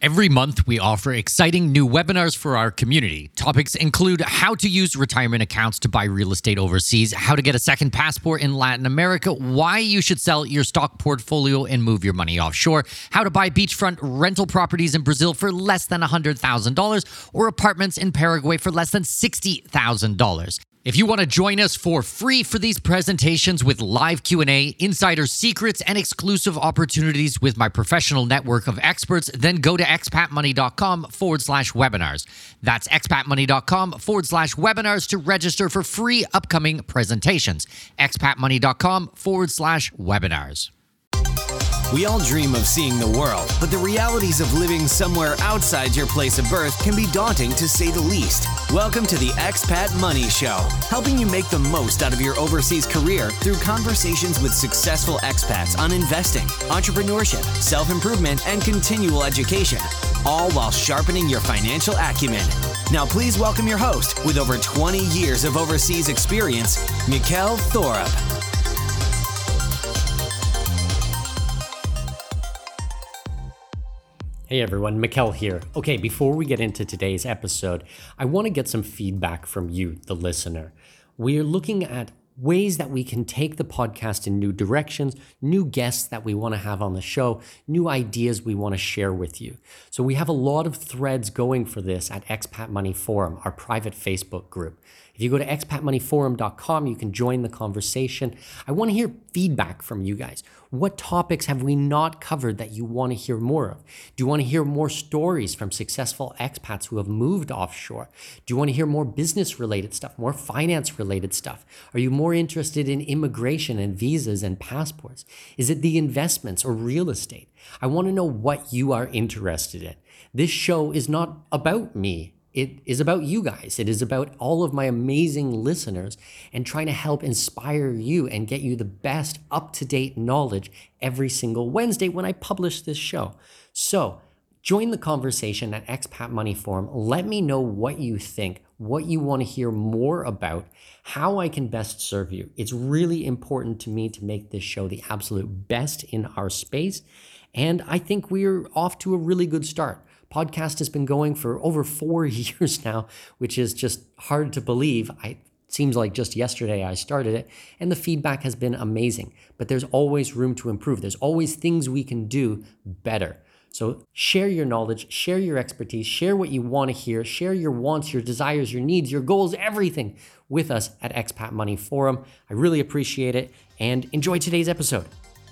Every month, we offer exciting new webinars for our community. Topics include how to use retirement accounts to buy real estate overseas, how to get a second passport in Latin America, why you should sell your stock portfolio and move your money offshore, how to buy beachfront rental properties in Brazil for less than $100,000, or apartments in Paraguay for less than $60,000. If you want to join us for free for these presentations with live Q&A, insider secrets, and exclusive opportunities with my professional network of experts, then go to expatmoney.com/webinars. That's expatmoney.com/webinars to register for free upcoming presentations. expatmoney.com/webinars. We all dream of seeing the world, but the realities of living somewhere outside your place of birth can be daunting to say the least. Welcome to the Expat Money Show, helping you make the most out of your overseas career through conversations with successful expats on investing, entrepreneurship, self-improvement, and continual education, all while sharpening your financial acumen. Now please welcome your host with over 20 years of overseas experience, Mikkel Thorup. Hey everyone, Mikkel here. Okay, before we get into today's episode, I want to get some feedback from you, the listener. We're looking at ways that we can take the podcast in new directions, new guests that we want to have on the show, new ideas we want to share with you. So we have a lot of threads going for this at Expat Money Forum, our private Facebook group. If you go to expatmoneyforum.com, you can join the conversation. I want to hear feedback from you guys. What topics have we not covered that you want to hear more of? Do you want to hear more stories from successful expats who have moved offshore? Do you want to hear more business-related stuff, more finance-related stuff? Are you more interested in immigration and visas and passports? Is it the investments or real estate? I want to know what you are interested in. This show is not about me. It is about you guys. It is about all of my amazing listeners and trying to help inspire you and get you the best up-to-date knowledge every single Wednesday when I publish this show. So join the conversation at Expat Money Forum. Let me know what you think, what you want to hear more about, how I can best serve you. It's really important to me to make this show the absolute best in our space. And I think we're off to a really good start. Podcast has been going for over 4 years now, which is just hard to believe. It seems like just yesterday I started it, and the feedback has been amazing. But there's always room to improve. There's always things we can do better. So share your knowledge, share your expertise, share what you want to hear, share your wants, your desires, your needs, your goals, everything with us at Expat Money Forum. I really appreciate it, and enjoy today's episode.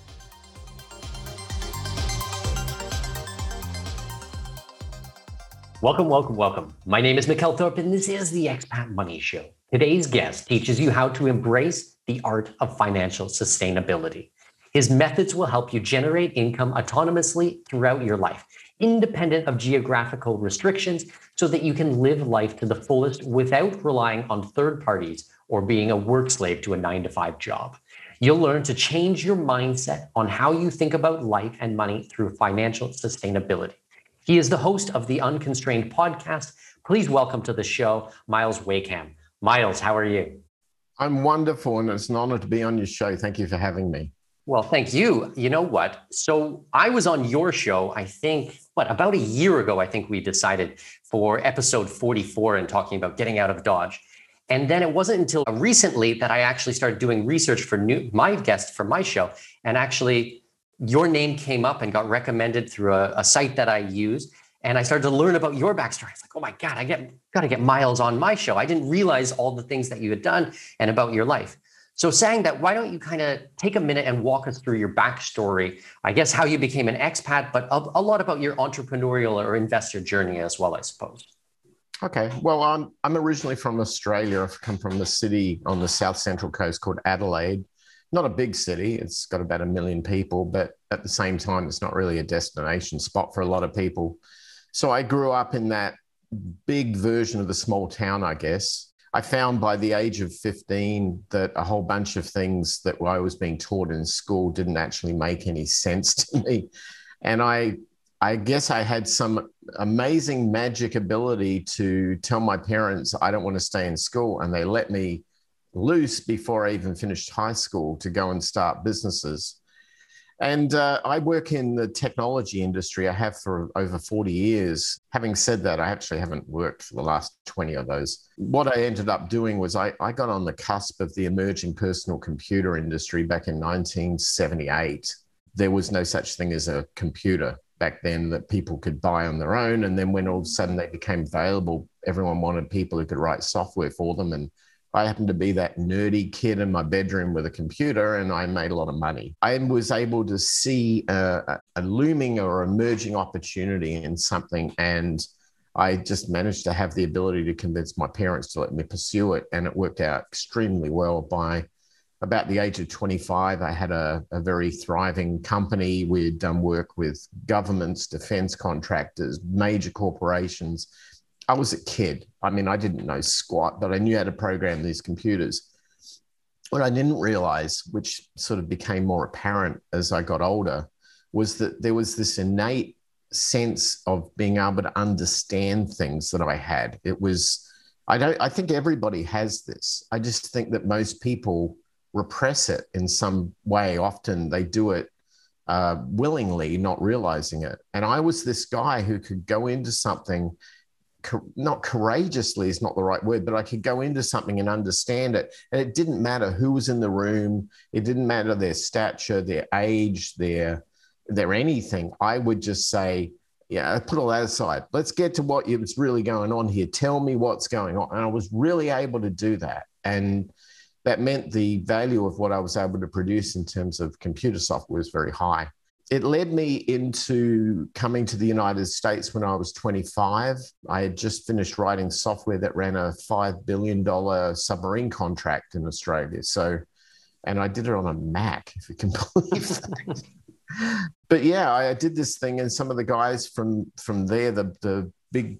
Welcome. My name is Mikkel Thorup, and this is the Expat Money Show. Today's guest teaches you how to embrace the art of financial sustainability. His methods will help you generate income autonomously throughout your life, independent of geographical restrictions, so that you can live life to the fullest without relying on third parties or being a work slave to a 9-to-5 job. You'll learn to change your mindset on how you think about life and money through financial sustainability. He is the host of the Unconstrained podcast. Please welcome to the show, Miles Wakeham. Miles, how are you? I'm wonderful, and it's an honor to be on your show. Thank you for having me. Well, thank you. You know what? So I was on your show, I think, about a year ago, I think we decided for episode 44 and talking about getting out of Dodge. And then it wasn't until recently that I actually started doing research for my guest for my show. And actually, your name came up and got recommended through a site that I use. And I started to learn about your backstory. It's like, oh my God, I got to get Miles on my show. I didn't realize all the things that you had done and about your life. So saying that, why don't you kind of take a minute and walk us through your backstory, I guess how you became an expat, but a lot about your entrepreneurial or investor journey as well, I suppose. Okay. Well, I'm originally from Australia. I've come from a city on the south central coast called Adelaide. Not a big city. It's got about 1 million people, but at the same time, it's not really a destination spot for a lot of people. So I grew up in that big version of the small town, I guess. I found by the age of 15 that a whole bunch of things that I was being taught in school didn't actually make any sense to me. And I guess I had some amazing magic ability to tell my parents, I don't want to stay in school. And they let me loose before I even finished high school to go and start businesses. And I work in the technology industry. I have for over 40 years. Having said that, I actually haven't worked for the last 20 of those. What I ended up doing was I got on the cusp of the emerging personal computer industry back in 1978. There was no such thing as a computer back then that people could buy on their own. And then when all of a sudden they became available, everyone wanted people who could write software for them. And I happened to be that nerdy kid in my bedroom with a computer, and I made a lot of money. I was able to see a looming or emerging opportunity in something, and I just managed to have the ability to convince my parents to let me pursue it, and it worked out extremely well. By about the age of 25, I had a very thriving company. We'd done work with governments, defense contractors, major corporations. I was a kid. I mean, I didn't know squat, but I knew how to program these computers. What I didn't realize, which sort of became more apparent as I got older, was that there was this innate sense of being able to understand things that I had. It was, I think everybody has this. I just think that most people repress it in some way. Often they do it willingly, not realizing it. And I was this guy who could go into something, not courageously is not the right word, but I could go into something and understand it. And it didn't matter who was in the room. It didn't matter their stature, their age, their anything. I would just say, yeah, put all that aside. Let's get to what is really going on here. Tell me what's going on. And I was really able to do that. And that meant the value of what I was able to produce in terms of computer software was very high. It led me into coming to the United States when I was 25. I had just finished writing software that ran a $5 billion submarine contract in Australia. And I did it on a Mac, if you can believe that. But yeah, I did this thing, and some of the guys from there, the big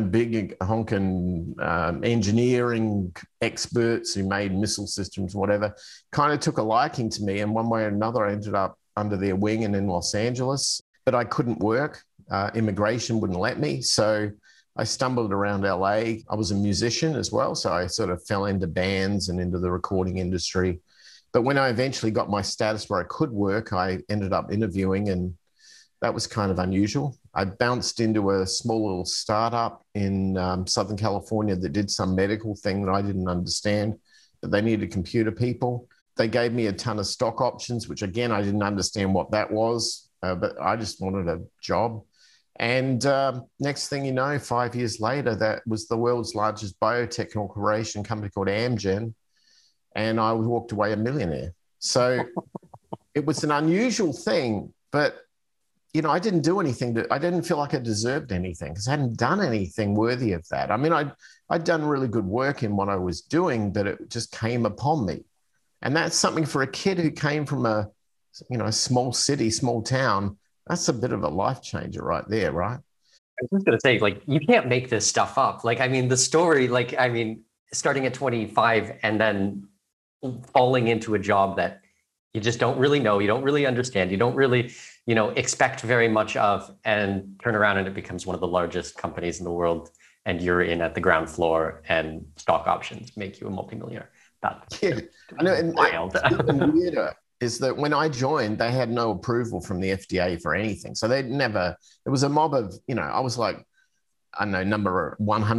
honking engineering experts who made missile systems, whatever, kind of took a liking to me. And one way or another, I ended up under their wing and in Los Angeles, but I couldn't work. Immigration wouldn't let me. So I stumbled around LA. I was a musician as well. So I sort of fell into bands and into the recording industry. But when I eventually got my status where I could work, I ended up interviewing, and that was kind of unusual. I bounced into a small little startup in Southern California that did some medical thing that I didn't understand, but they needed computer people. They gave me a ton of stock options, which again, I didn't understand what that was, but I just wanted a job. And next thing you know, 5 years later, that was the world's largest biotech corporation, company called Amgen. And I walked away a millionaire. So it was an unusual thing, but I didn't do anything. I didn't feel like I deserved anything because I hadn't done anything worthy of that. I mean, I'd done really good work in what I was doing, but it just came upon me. And that's something for a kid who came from a small city, small town. That's a bit of a life changer right there, right? I was just going to say, you can't make this stuff up. The story, starting at 25 and then falling into a job that you just don't really know, you don't really understand, you don't really, expect very much of, and turn around and it becomes one of the largest companies in the world, and you're in at the ground floor, and stock options make you a multimillionaire. Yeah, I know. And wild. Even weirder is that when I joined, they had no approval from the FDA for anything. So they'd never, it was a mob of, I was like, I don't know, number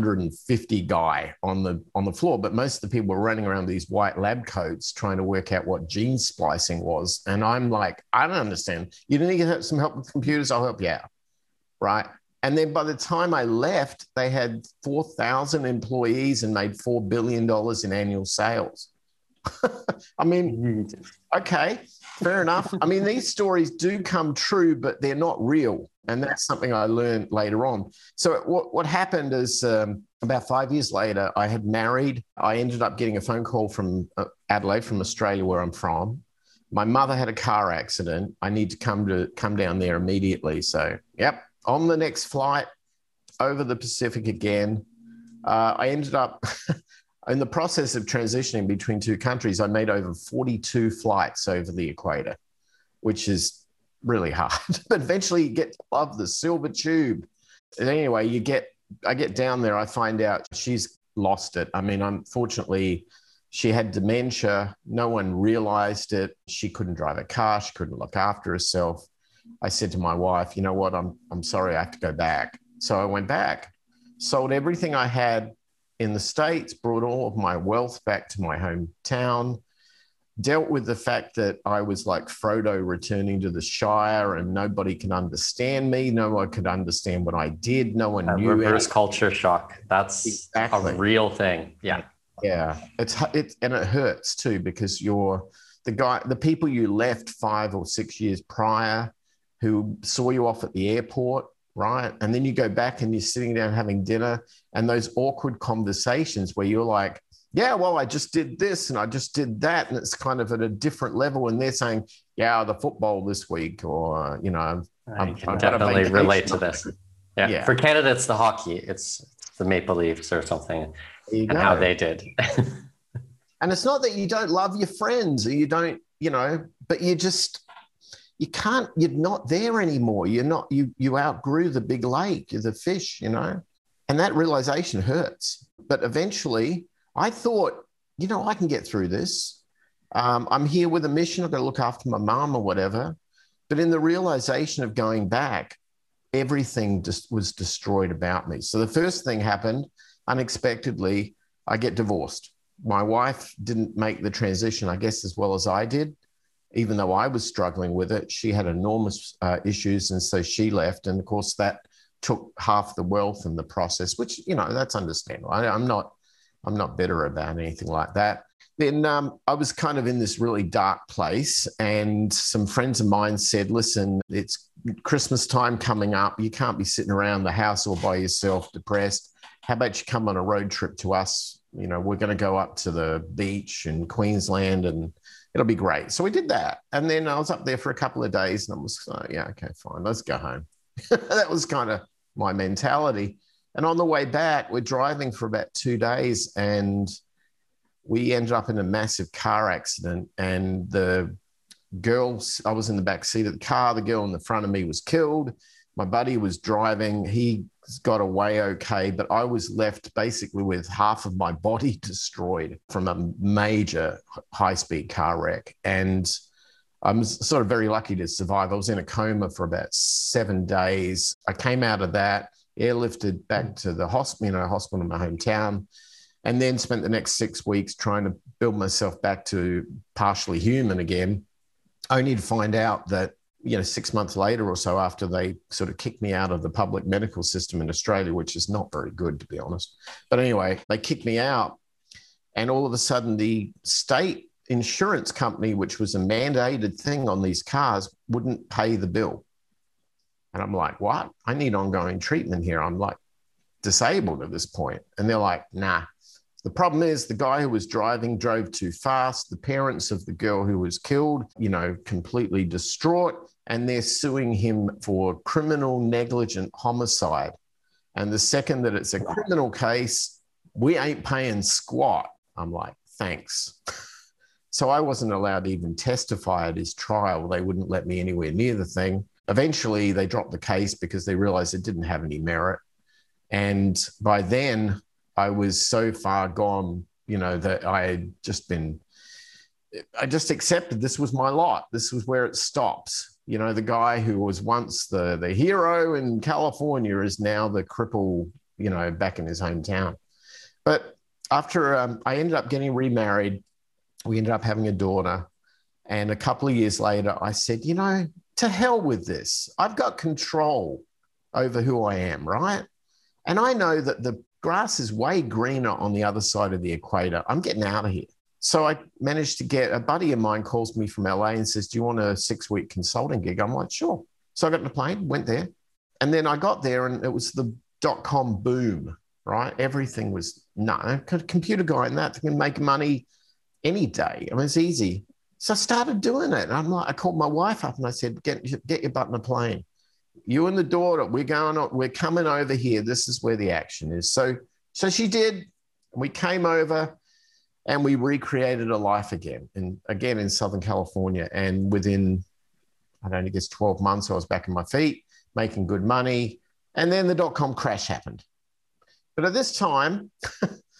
150 guy on the floor, but most of the people were running around these white lab coats trying to work out what gene splicing was. And I'm like, I don't understand. You need some help with computers? I'll help you out. Right. And then by the time I left, they had 4,000 employees and made $4 billion in annual sales. I mean, okay, fair enough. I mean, these stories do come true, but they're not real. And that's something I learned later on. So what happened is about 5 years later, I had married. I ended up getting a phone call from Adelaide, from Australia, where I'm from. My mother had a car accident. I need to come down there immediately. So, yep, on the next flight over the Pacific again. I ended up... In the process of transitioning between two countries, I made over 42 flights over the equator, which is really hard. But eventually you get to love the silver tube. And anyway, I get down there, I find out she's lost it. I mean, unfortunately, She had dementia. No one realized it. She couldn't drive a car. She couldn't look after herself. I said to my wife, you know what? I'm sorry, I have to go back. So I went back, sold everything I had in the States, brought all of my wealth back to my hometown, dealt with the fact that I was like Frodo returning to the Shire and nobody can understand me. No one could understand what I did. No one knew. Reverse culture shock. That's exactly a real thing. Yeah. Yeah. And it hurts too, because the people you left 5 or 6 years prior who saw you off at the airport, right? And then you go back and you're sitting down having dinner, and those awkward conversations where you're like, yeah, well, I just did this and I just did that. And it's kind of at a different level. And they're saying, yeah, the football this week, or, I can definitely relate to this. Yeah. For Canada, it's the hockey. It's the Maple Leafs or something, and how they did. And it's not that you don't love your friends or you don't, but you're not there anymore. You outgrew the big lake, the fish, and that realization hurts. But eventually I thought, I can get through this. I'm here with a mission. I've got to look after my mom or whatever. But in the realization of going back, everything just was destroyed about me. So the first thing happened, unexpectedly, I get divorced. My wife didn't make the transition, I guess, as well as I did. Even though I was struggling with it, she had enormous issues. And so she left. And of course, that took half the wealth in the process, which, that's understandable. I'm not bitter about anything like that. Then I was kind of in this really dark place, and some friends of mine said, listen, it's Christmas time coming up. You can't be sitting around the house all by yourself, depressed. How about you come on a road trip to us? We're going to go up to the beach in Queensland and it'll be great. So we did that. And then I was up there for a couple of days and I was like, yeah, okay, fine. Let's go home. That was kind of my mentality. And on the way back, we're driving for about 2 days and we ended up in a massive car accident. And the girl, I was in the back seat of the car. The girl in the front of me was killed. My buddy was driving. He got away okay, but I was left basically with half of my body destroyed from a major high-speed car wreck. And I'm sort of very lucky to survive. I was in a coma for about 7 days. I came out of that, airlifted back to the hospital, hospital in my hometown, and then spent the next 6 weeks trying to build myself back to partially human again, only to find out that 6 months later or so, after they sort of kicked me out of the public medical system in Australia, which is not very good, to be honest. But anyway, they kicked me out. And all of a sudden, the state insurance company, which was a mandated thing on these cars, wouldn't pay the bill. And I'm like, what? I need ongoing treatment here. I'm like disabled at this point. And they're like, nah. The problem is the guy who was driving drove too fast. The parents of the girl who was killed, completely distraught, and they're suing him for criminal negligent homicide. And the second that it's a criminal case, we ain't paying squat. I'm like, thanks. So I wasn't allowed to even testify at his trial. They wouldn't let me anywhere near the thing. Eventually, they dropped the case because they realized it didn't have any merit. And by then, I was so far gone, that I just accepted this was my lot. This was where it stops. The guy who was once the hero in California is now the cripple, back in his hometown. But after I ended up getting remarried, we ended up having a daughter. And a couple of years later, I said, to hell with this. I've got control over who I am, right? And I know that the grass is way greener on the other side of the equator. I'm getting out of here. So I managed to get, a buddy of mine calls me from LA and says, do you want a 6-week consulting gig? I'm like, sure. So I got on the plane, went there. And then I got there and it was the .com boom, right? Everything was, computer guy and that can make money any day. I mean, it's easy. So I started doing it. And I called my wife up and I said, get your butt in a plane. You and the daughter, we're coming over here. This is where the action is. So she did. We came over and we recreated a life again in Southern California. And within, I don't know, I guess 12 months, I was back on my feet, making good money. And then the .com crash happened. But at this time,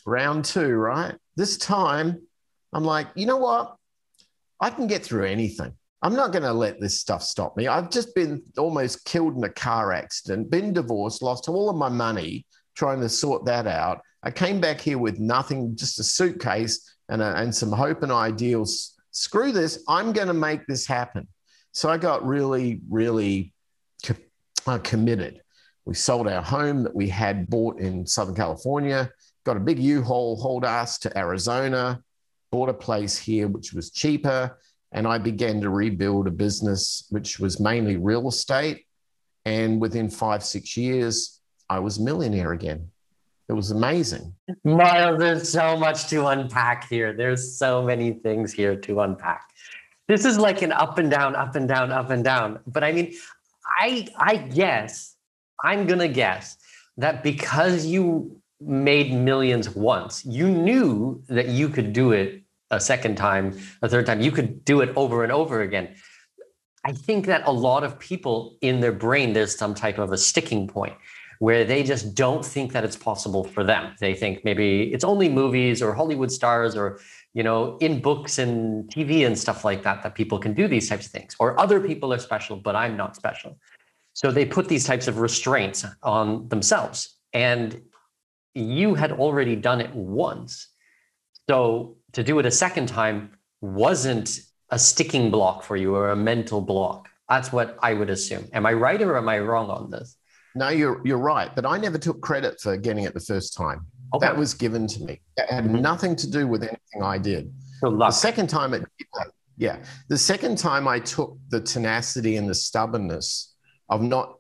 round two, right? This time, I'm like, you know what? I can get through anything. I'm not going to let this stuff stop me. I've just been almost killed in a car accident, been divorced, lost all of my money trying to sort that out. I came back here with nothing, just a suitcase and some hope and ideals. Screw this. I'm going to make this happen. So I got really, really committed. We sold our home that we had bought in Southern California, got a big U-Haul, hauled us to Arizona, bought a place here, which was cheaper. And I began to rebuild a business, which was mainly real estate. And within 5-6 years, I was a millionaire again. It was amazing. Miles, there's so much to unpack here. There's so many things here to unpack. This is like an up and down, up and down, up and down. But I mean, I guess, I'm going to guess that because you made millions once, you knew that you could do it a second time, a third time. You could do it over and over again. I think that a lot of people in their brain, there's some type of a sticking point where they just don't think that it's possible for them. They think maybe it's only movies or Hollywood stars or, you know, in books and TV and stuff like that, that people can do these types of things, or other people are special, but I'm not special. So they put these types of restraints on themselves. And you had already done it once. So to do it a second time wasn't a sticking block for you or a mental block. That's what I would assume. Am I right or am I wrong on this? No, you're right. But I never took credit for getting it the first time. Okay. That was given to me. That had nothing to do with anything I did. The second time the second time I took the tenacity and the stubbornness of not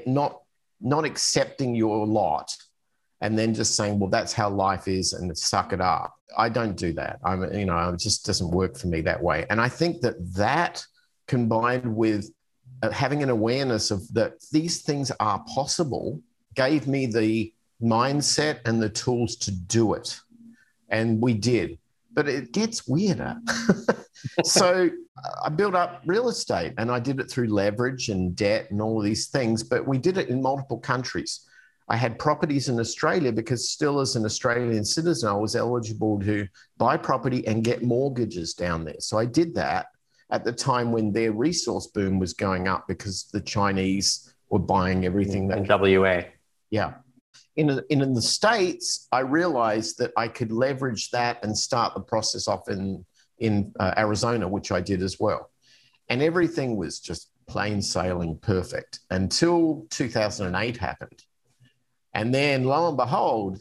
accepting your lot and then just saying, well, that's how life is and suck it up. I don't do that. It just doesn't work for me that way. And I think that combined with having an awareness of that these things are possible gave me the mindset and the tools to do it. And we did. But it gets weirder. So I built up real estate and I did it through leverage and debt and all of these things, but we did it in multiple countries. I had properties in Australia because still as an Australian citizen, I was eligible to buy property and get mortgages down there. So I did that at the time when their resource boom was going up because the Chinese were buying everything. In WA. Yeah. In the States, I realized that I could leverage that and start the process off in Arizona, which I did as well. And everything was just plain sailing perfect until 2008 happened. And then lo and behold,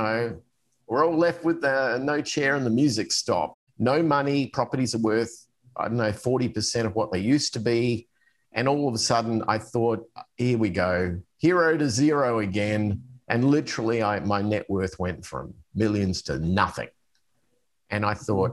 we're all left with no chair and the music stopped. No money, properties are worth, 40% of what they used to be. And all of a sudden I thought, here we go, hero to zero again. And literally my net worth went from millions to nothing. And I thought,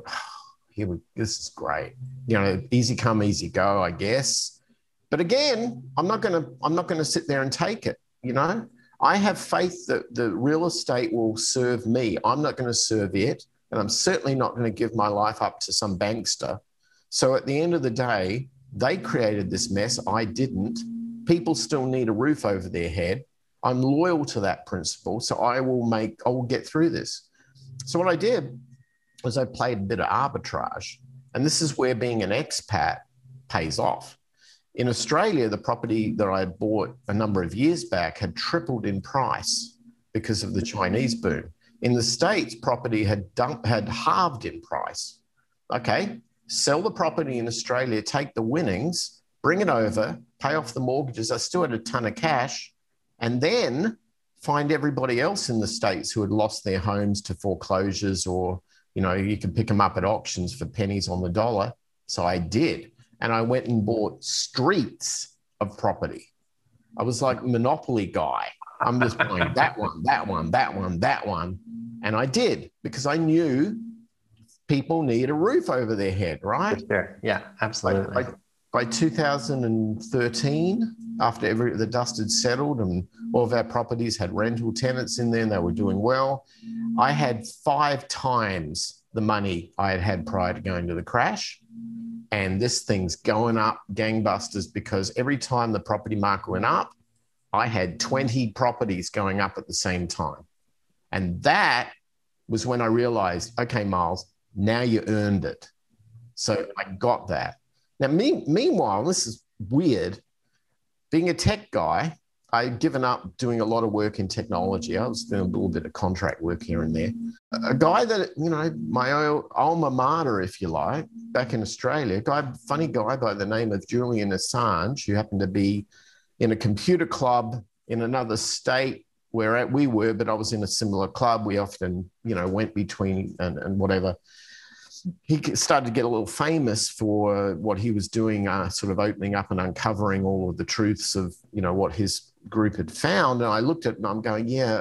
this is great. Easy come, easy go, I guess. But again, I'm not going to sit there and take it. I have faith that the real estate will serve me. I'm not going to serve it. And I'm certainly not going to give my life up to some bankster. So at the end of the day, they created this mess. I didn't. People still need a roof over their head. I'm loyal to that principle. So I will get through this. So what I did was I played a bit of arbitrage. And this is where being an expat pays off. In Australia, the property that I bought a number of years back had tripled in price because of the Chinese boom. In the States, property had halved in price. Okay, sell the property in Australia, take the winnings, bring it over, pay off the mortgages. I still had a ton of cash, and then find everybody else in the States who had lost their homes to foreclosures or, you could pick them up at auctions for pennies on the dollar. So I did. And I went and bought streets of property. I was like a Monopoly guy. I'm just buying that one, that one, that one, that one. And I did because I knew people need a roof over their head, right? Sure. Yeah, absolutely. By 2013, after the dust had settled and all of our properties had rental tenants in there and they were doing well, I had 5 times the money I had had prior to going to the crash. And this thing's going up gangbusters because every time the property market went up, I had 20 properties going up at the same time. And that was when I realized, okay, Miles, now you earned it. So I got that. Now, meanwhile, this is weird. Being a tech guy, I'd given up doing a lot of work in technology. I was doing a little bit of contract work here and there. A guy that, my alma mater, if you like, back in Australia, funny guy by the name of Julian Assange, who happened to be in a computer club in another state where we were, but I was in a similar club. We often, went between and whatever. He started to get a little famous for what he was doing, sort of opening up and uncovering all of the truths of, what his group had found. And I looked at it and I'm going, yeah,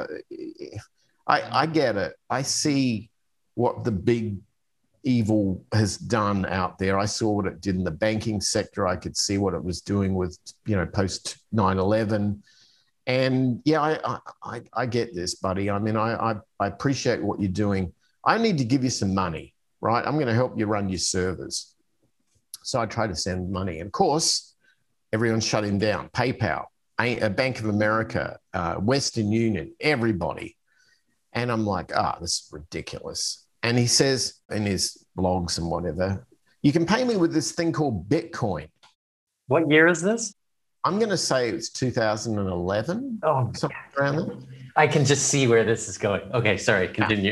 I get it. I see what the big evil has done out there. I saw what it did in the banking sector. I could see what it was doing with, post 9/11. And yeah, I get this, buddy. I mean, I appreciate what you're doing. I need to give you some money. Right? I'm going to help you run your servers. So I try to send money. And of course, everyone shut him down. PayPal, Bank of America, Western Union, everybody. And I'm like, this is ridiculous. And he says in his blogs and whatever, you can pay me with this thing called Bitcoin. What year is this? I'm going to say it's 2011. Oh, something around there. I can just see where this is going. Okay, sorry, continue.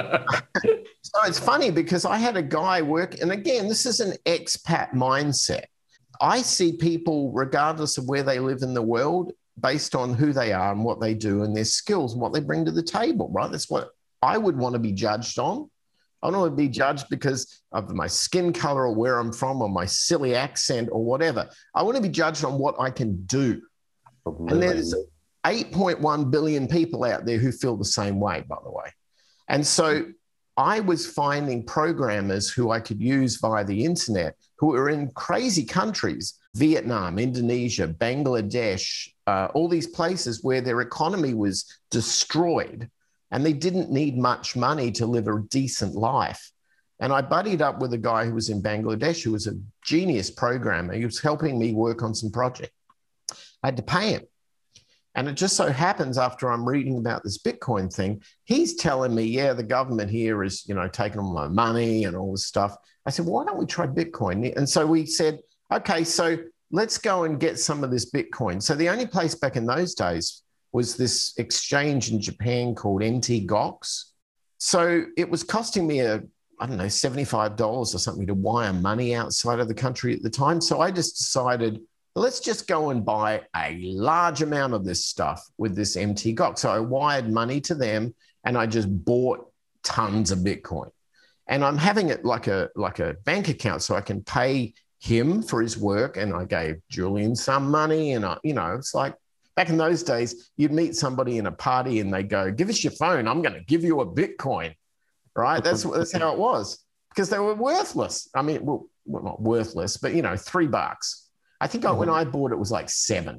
So it's funny because I had a guy work, and again, this is an expat mindset. I see people, regardless of where they live in the world, based on who they are and what they do and their skills and what they bring to the table, right? That's what I would want to be judged on. I don't want to be judged because of my skin color or where I'm from or my silly accent or whatever. I want to be judged on what I can do. And there's 8.1 billion people out there who feel the same way, by the way. And so I was finding programmers who I could use via the internet who are in crazy countries, Vietnam, Indonesia, Bangladesh, all these places where their economy was destroyed and they didn't need much money to live a decent life. And I buddied up with a guy who was in Bangladesh who was a genius programmer. He was helping me work on some project. I had to pay him. And it just so happens after I'm reading about this Bitcoin thing, he's telling me, yeah, the government here is, taking all my money and all this stuff. I said, well, why don't we try Bitcoin? And so we said, okay, so let's go and get some of this Bitcoin. So the only place back in those days was this exchange in Japan called Mt. Gox. So it was costing me $75 or something to wire money outside of the country at the time. So I just decided, let's just go and buy a large amount of this stuff with this Mt. Gox. So I wired money to them and I just bought tons of Bitcoin. And I'm having it like a bank account so I can pay him for his work. And I gave Julian some money. And, it's like back in those days, you'd meet somebody in a party and they go, give us your phone. I'm going to give you a Bitcoin, right? That's how it was because they were worthless. I mean, well not worthless, but, $3. I think when I bought it was like $7.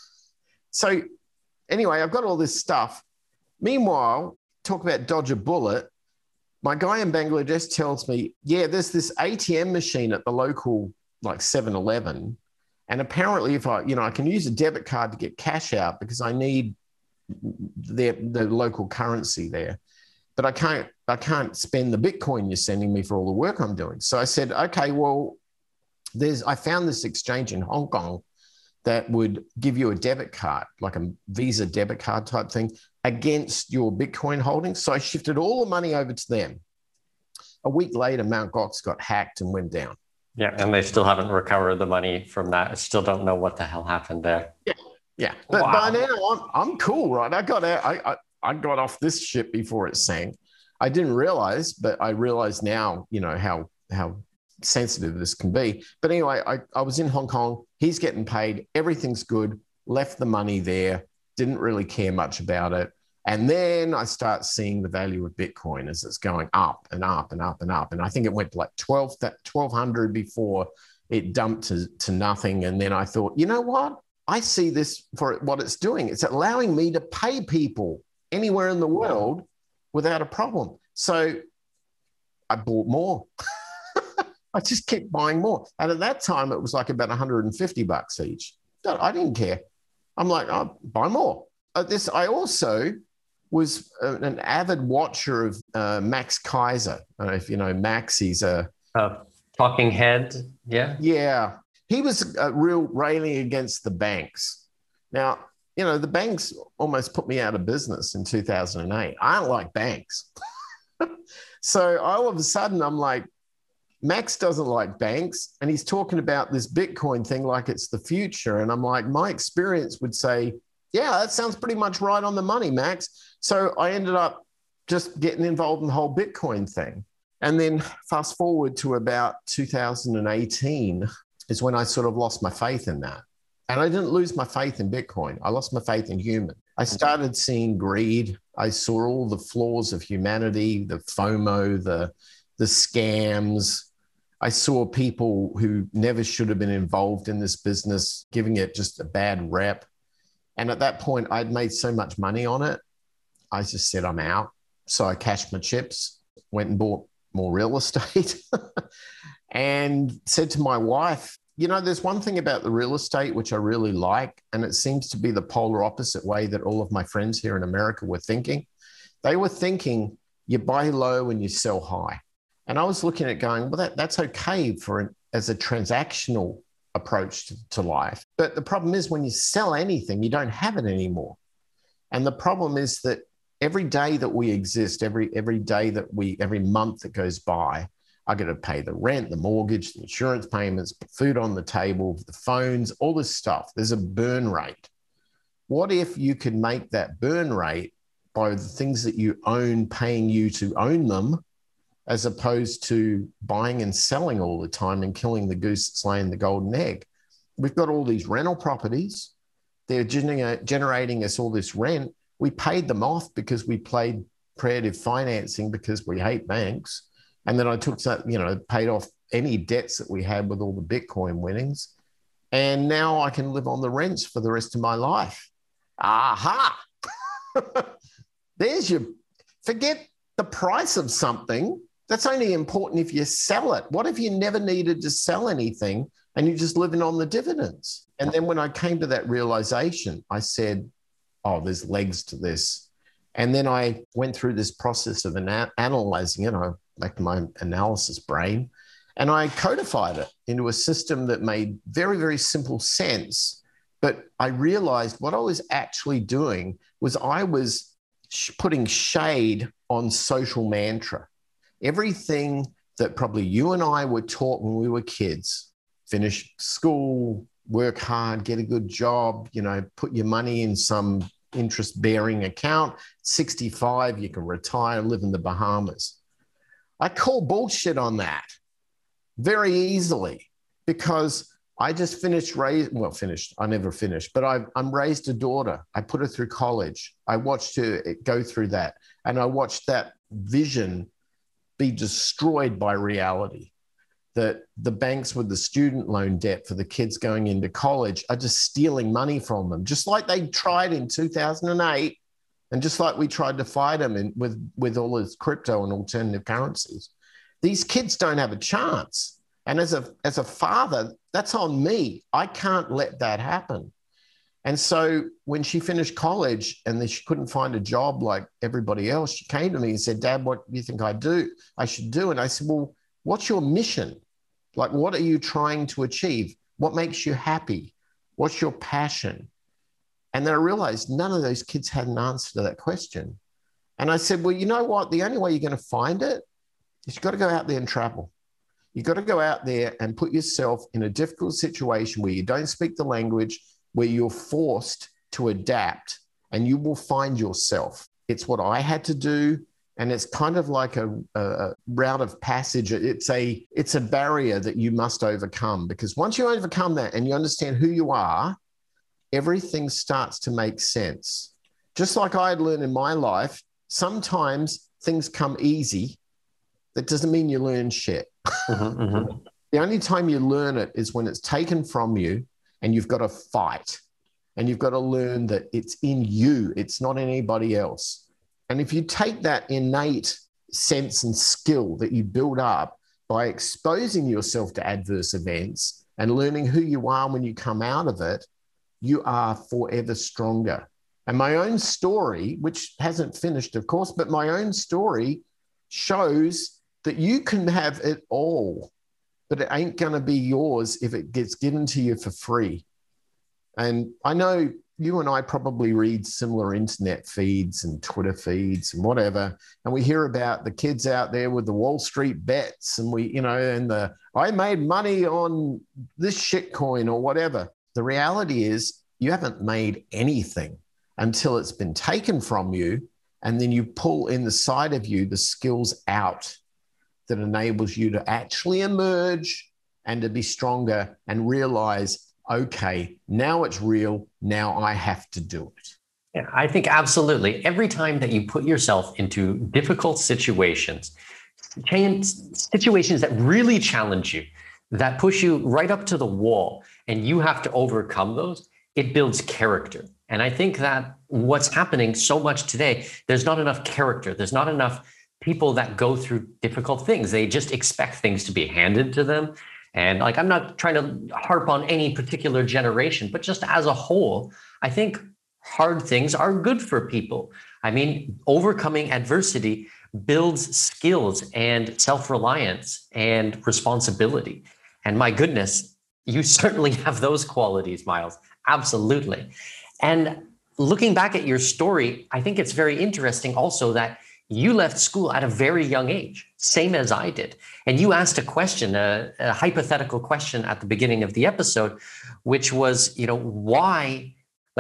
So anyway, I've got all this stuff. Meanwhile, talk about dodge a bullet. My guy in Bangladesh tells me, yeah, there's this ATM machine at the local like 7-Eleven. And apparently if I can use a debit card to get cash out because I need the local currency there. But I can't spend the Bitcoin you're sending me for all the work I'm doing. So I said, okay, well, I found this exchange in Hong Kong that would give you a debit card, like a Visa debit card type thing, against your Bitcoin holdings. So I shifted all the money over to them. A week later, Mt. Gox got hacked and went down. Yeah, and they still haven't recovered the money from that. I still don't know what the hell happened there. Yeah. But by now, I'm cool, right? I got out. I got off this ship before it sank. I didn't realize, but I realize now, how sensitive this can be. But anyway, I was in Hong Kong. He's getting paid. Everything's good. Left the money there. Didn't really care much about it. And then I start seeing the value of Bitcoin as it's going up and up and up and up. And I think it went to like 1,200 before it dumped to nothing. And then I thought, you know what? I see this for what it's doing. It's allowing me to pay people anywhere in the world without a problem. So I bought more. I just kept buying more. And at that time, it was like about $150 each. I didn't care. I'm like, I'll buy more. I also was an avid watcher of Max Kaiser. I don't know if you know Max. He's a talking head. Yeah. Yeah. He was real railing against the banks. Now, the banks almost put me out of business in 2008. I don't like banks. So all of a sudden, I'm like, Max doesn't like banks, and he's talking about this Bitcoin thing like it's the future. And I'm like, my experience would say, yeah, that sounds pretty much right on the money, Max. So I ended up just getting involved in the whole Bitcoin thing. And then fast forward to about 2018 is when I sort of lost my faith in that. And I didn't lose my faith in Bitcoin. I lost my faith in human. I started seeing greed. I saw all the flaws of humanity, the FOMO, the scams. I saw people who never should have been involved in this business, giving it just a bad rep. And at that point, I'd made so much money on it. I just said, I'm out. So I cashed my chips, went and bought more real estate and said to my wife, there's one thing about the real estate which I really like, and it seems to be the polar opposite way that all of my friends here in America were thinking. They were thinking you buy low and you sell high. And I was looking at going, well, that's okay as a transactional approach to life. But the problem is when you sell anything, you don't have it anymore. And the problem is that every day that we exist, every month that goes by, I got to pay the rent, the mortgage, the insurance payments, put food on the table, the phones, all this stuff. There's a burn rate. What if you could make that burn rate by the things that you own paying you to own them, as opposed to buying and selling all the time and killing the goose that's laying the golden egg? We've got all these rental properties. They're generating us all this rent. We paid them off because we played creative financing because we hate banks. And then I took that, paid off any debts that we had with all the Bitcoin winnings. And now I can live on the rents for the rest of my life. Aha! Forget the price of something. That's only important if you sell it. What if you never needed to sell anything and you're just living on the dividends? And then when I came to that realization, I said, oh, there's legs to this. And then I went through this process of analyzing it, back to my analysis brain, and I codified it into a system that made very, very simple sense. But I realized what I was actually doing was I was putting shade on social mantra. Everything that probably you and I were taught when we were kids: finish school, work hard, get a good job, put your money in some interest-bearing account. 65, you can retire, live in the Bahamas. I call bullshit on that very easily because I just I never finished, but I'm raised a daughter. I put her through college. I watched her go through that, and I watched that vision be destroyed by reality. That the banks with the student loan debt for the kids going into college are just stealing money from them, just like they tried in 2008, and just like we tried to fight them with all this crypto and alternative currencies. These kids don't have a chance. And as a father, that's on me. I can't let that happen. And so when she finished college and then she couldn't find a job like everybody else, she came to me and said, Dad, what do you think I should do? And I said, well, what's your mission? Like, what are you trying to achieve? What makes you happy? What's your passion? And then I realized none of those kids had an answer to that question. And I said, well, you know what? The only way you're going to find it is you've got to go out there and travel. You've got to go out there and put yourself in a difficult situation where you don't speak the language, where you're forced to adapt, and you will find yourself. It's what I had to do. And it's kind of like a route of passage. It's a barrier that you must overcome, because once you overcome that and you understand who you are, everything starts to make sense. Just like I had learned in my life, sometimes things come easy. That doesn't mean you learn shit. Mm-hmm, mm-hmm. The only time you learn it is when it's taken from you and you've got to fight. And you've got to learn that it's in you. It's not anybody else. And if you take that innate sense and skill that you build up by exposing yourself to adverse events and learning who you are when you come out of it, you are forever stronger. And my own story, which hasn't finished, of course, but my own story shows that you can have it all, but it ain't going to be yours if it gets given to you for free. And I know you and I probably read similar internet feeds and Twitter feeds and whatever, and we hear about the kids out there with the Wall Street bets and I made money on this shit coin or whatever. The reality is you haven't made anything until it's been taken from you, and then you pull in the side of you the skills out that enables you to actually emerge and to be stronger and realize, okay, now it's real. Now I have to do it. Yeah, I think absolutely. Every time that you put yourself into difficult situations that really challenge you, that push you right up to the wall, and you have to overcome those, it builds character. And I think that what's happening so much today, there's not enough character. There's not enough people that go through difficult things. They just expect things to be handed to them. And like, I'm not trying to harp on any particular generation, but just as a whole, I think hard things are good for people. I mean, overcoming adversity builds skills and self-reliance and responsibility. And my goodness, you certainly have those qualities, Miles. Absolutely. And looking back at your story, I think it's very interesting also that you left school at a very young age, same as I did. And you asked a question, a hypothetical question at the beginning of the episode, which was, why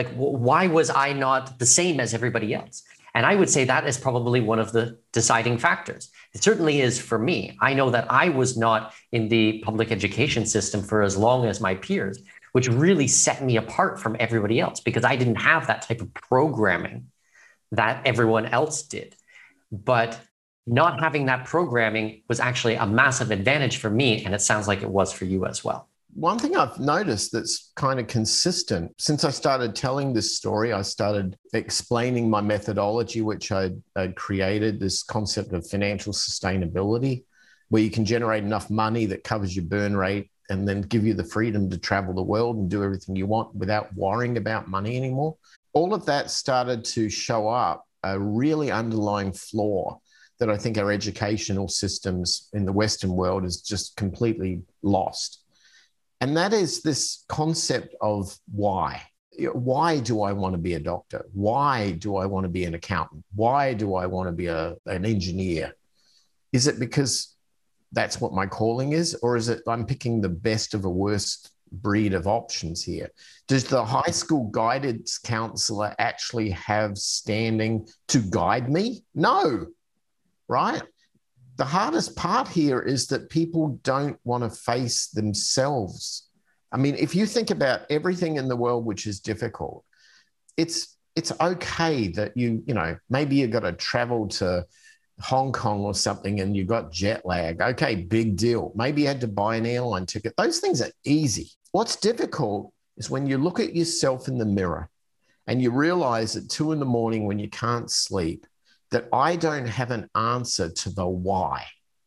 was I not the same as everybody else? And I would say that is probably one of the deciding factors. It certainly is for me. I know that I was not in the public education system for as long as my peers, which really set me apart from everybody else because I didn't have that type of programming that everyone else did. But not having that programming was actually a massive advantage for me. And it sounds like it was for you as well. One thing I've noticed that's kind of consistent since I started telling this story, I started explaining my methodology, which I'd created, this concept of financial sustainability, where you can generate enough money that covers your burn rate and then give you the freedom to travel the world and do everything you want without worrying about money anymore. All of that started to show up a really underlying flaw that I think our educational systems in the Western world is just completely lost. And that is this concept of why. Why do I want to be a doctor? Why do I want to be an accountant? Why do I want to be an engineer? Is it because that's what my calling is? Or is it I'm picking the best of a worst breed of options here? Does the high school guidance counselor actually have standing to guide me? No, right? The hardest part here is that people don't want to face themselves. I mean, if you think about everything in the world which is difficult, it's okay that maybe you've got to travel to Hong Kong or something and you got jet lag. Okay, big deal. Maybe you had to buy an airline ticket. Those things are easy. What's difficult is when you look at yourself in the mirror and you realize at 2 a.m. when you can't sleep, that I don't have an answer to the why.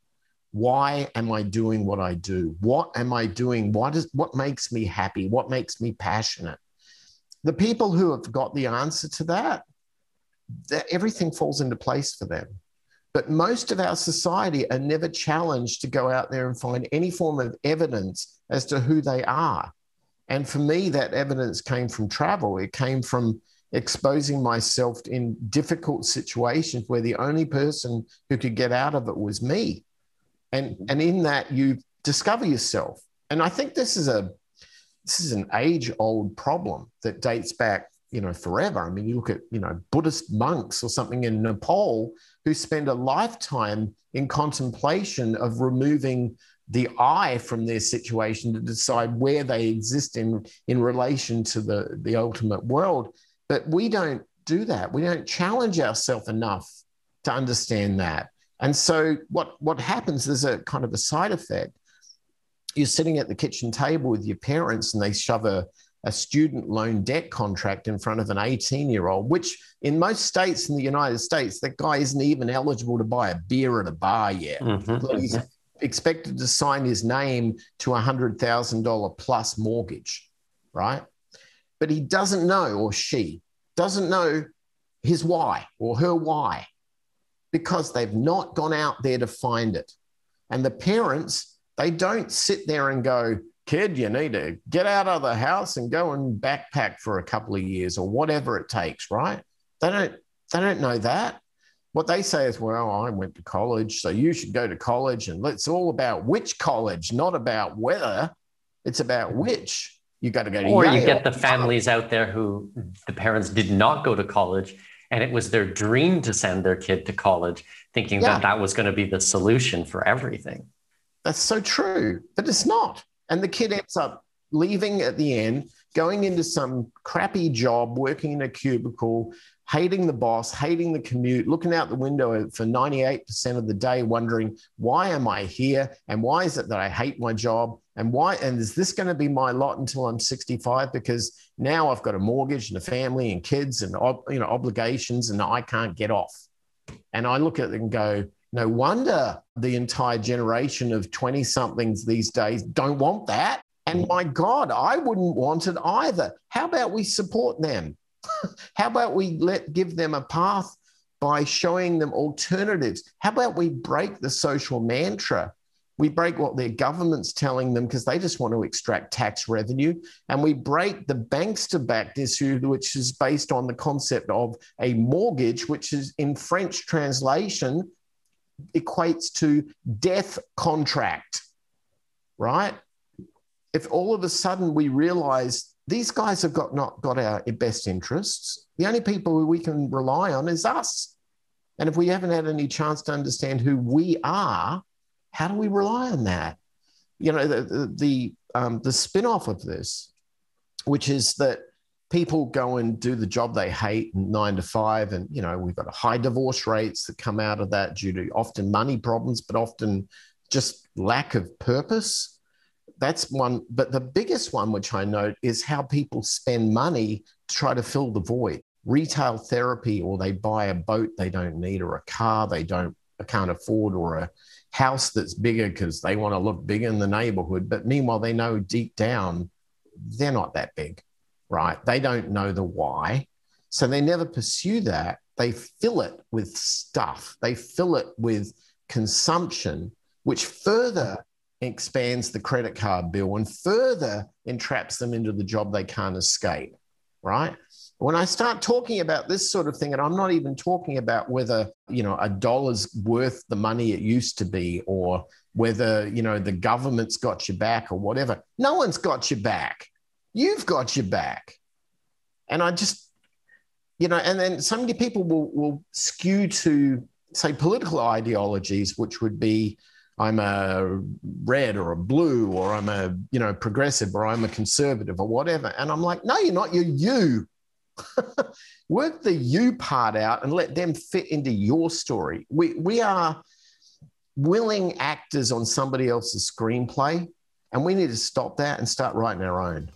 Why am I doing what I do? What am I doing? What makes me happy? What makes me passionate? The people who have got the answer to that everything falls into place for them. But most of our society are never challenged to go out there and find any form of evidence as to who they are. And for me, that evidence came from travel. It came from exposing myself in difficult situations where the only person who could get out of it was me. And in that, you discover yourself. And I think this is an age-old problem that dates back, forever. I mean, you look at, Buddhist monks or something in Nepal who spend a lifetime in contemplation of removing the I from their situation to decide where they exist in relation to the ultimate world. But we don't do that. We don't challenge ourselves enough to understand that. And so what happens, there's a kind of a side effect. You're sitting at the kitchen table with your parents and they shove a student loan debt contract in front of an 18-year-old, which in most states in the United States, that guy isn't even eligible to buy a beer at a bar yet. Mm-hmm. He's expected to sign his name to a $100,000 plus mortgage, right? But he doesn't know, or she doesn't know his why or her why, because they've not gone out there to find it. And the parents, they don't sit there and go, kid, you need to get out of the house and go and backpack for a couple of years or whatever it takes, right? They don't know that. What they say is, well, I went to college, so you should go to college. And it's all about which college, not about whether. It's about which. You got to go to Or Yale. you get the families out there who the parents did not go to college, and it was their dream to send their kid to college, thinking that that was going to be the solution for everything. That's so true, but it's not. And the kid ends up leaving at the end, going into some crappy job, working in a cubicle, hating the boss, hating the commute, looking out the window for 98% of the day, wondering, why am I here? And why is it that I hate my job? And why? And is this going to be my lot until I'm 65? Because now I've got a mortgage and a family and kids and obligations, and I can't get off. And I look at it and go, no wonder the entire generation of 20-somethings these days don't want that. And my God, I wouldn't want it either. How about we support them? How about we give them a path by showing them alternatives? How about we break the social mantra? We break what their government's telling them because they just want to extract tax revenue. And we break the bankster-backed issue, which is based on the concept of a mortgage, which is in French translation equates to death contract, right? If all of a sudden we realize these guys have not got our best interests, the only people who we can rely on is us. And if we haven't had any chance to understand who we are, how do we rely on that? You know, the spin-off of this, which is that people go and do the job they hate 9 to 5. And, you know, we've got high divorce rates that come out of that due to often money problems, but often just lack of purpose. That's one. But the biggest one, which I note, is how people spend money to try to fill the void. Retail therapy, or they buy a boat they don't need, or a car they can't afford, or a house that's bigger because they want to look bigger in the neighborhood. But meanwhile, they know deep down they're not that big. Right? They don't know the why. So they never pursue that. They fill it with stuff. They fill it with consumption, which further expands the credit card bill and further entraps them into the job they can't escape, right? When I start talking about this sort of thing, and I'm not even talking about whether, you know, $1's worth the money it used to be, or whether, you know, the government's got your back or whatever. No one's got your back. You've got your back. And I just, you know, and then so many people will skew to, say, political ideologies, which would be, I'm a red or a blue, or I'm a, you know, progressive, or I'm a conservative, or whatever. And I'm like, no, you're not. You're you. Work the you part out and let them fit into your story. We are willing actors on somebody else's screenplay, and we need to stop that and start writing our own.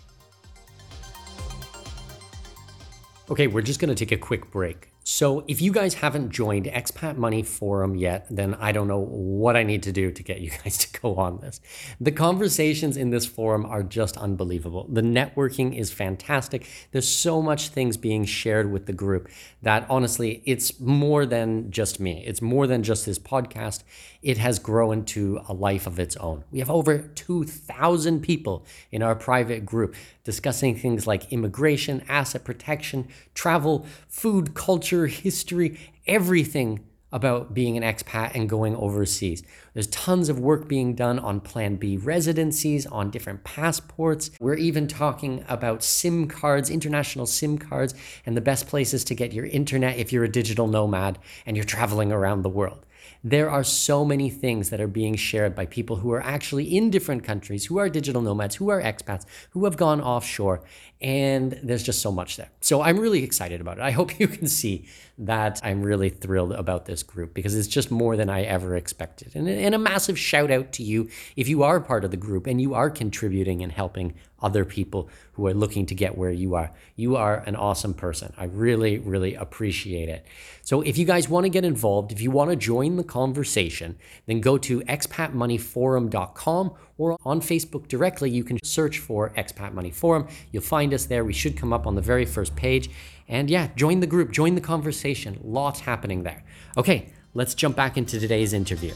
Okay, we're just going to take a quick break. So if you guys haven't joined Expat Money Forum yet, then I don't know what I need to do to get you guys to go on this. The conversations in this forum are just unbelievable. The networking is fantastic. There's so much things being shared with the group that honestly, it's more than just me. It's more than just this podcast. It has grown to a life of its own. We have over 2,000 people in our private group discussing things like immigration, asset protection, travel, food, culture, history, everything about being an expat and going overseas. There's tons of work being done on Plan B residencies, on different passports. We're even talking about SIM cards, international SIM cards, and the best places to get your internet if you're a digital nomad and you're traveling around the world. There are so many things that are being shared by people who are actually in different countries, who are digital nomads, who are expats, who have gone offshore, and there's just so much there. So I'm really excited about it. I hope you can see that I'm really thrilled about this group because it's just more than I ever expected. And a massive shout out to you if you are part of the group and you are contributing and helping other people who are looking to get where you are. You are an awesome person. I really, really appreciate it. So if you guys want to get involved, if you want to join the conversation, then go to expatmoneyforum.com, or on Facebook directly, you can search for Expat Money Forum. You'll find us there. We should come up on the very first page. And yeah, join the group, join the conversation. Lots happening there. Okay, let's jump back into today's interview.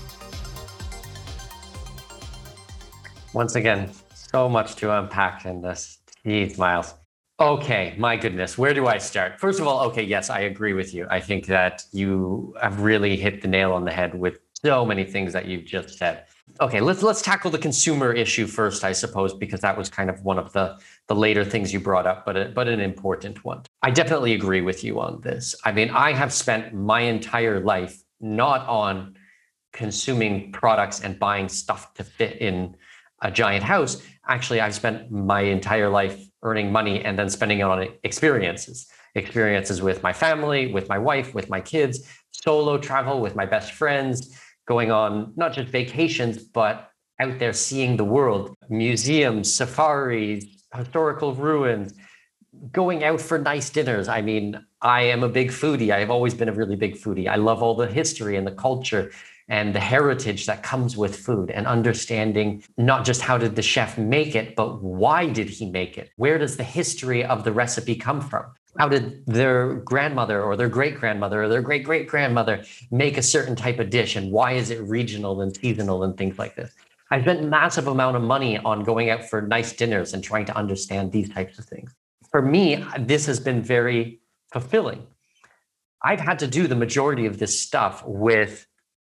Once again, so much to unpack in this. Jeez, Miles. Okay, my goodness, where do I start? First of all, okay, yes, I agree with you. I think that you have really hit the nail on the head with so many things that you've just said. Okay, let's tackle the consumer issue first, I suppose, because that was kind of one of the later things you brought up, but an important one. I definitely agree with you on this. I mean, I have spent my entire life not on consuming products and buying stuff to fit in a giant house. Actually, I've spent my entire life earning money and then spending it on experiences with my family, with my wife, with my kids, solo travel with my best friends, going on not just vacations, but out there seeing the world, museums, safaris, historical ruins, going out for nice dinners. I mean, I am a big foodie. I've always been a really big foodie. I love all the history and the culture and the heritage that comes with food, and understanding not just how did the chef make it, but why did he make it? Where does the history of the recipe come from? How did their grandmother or their great-grandmother or their great-great-grandmother make a certain type of dish? And why is it regional and seasonal and things like this? I spent massive amount of money on going out for nice dinners and trying to understand these types of things. For me, this has been very fulfilling. I've had to do the majority of this stuff with,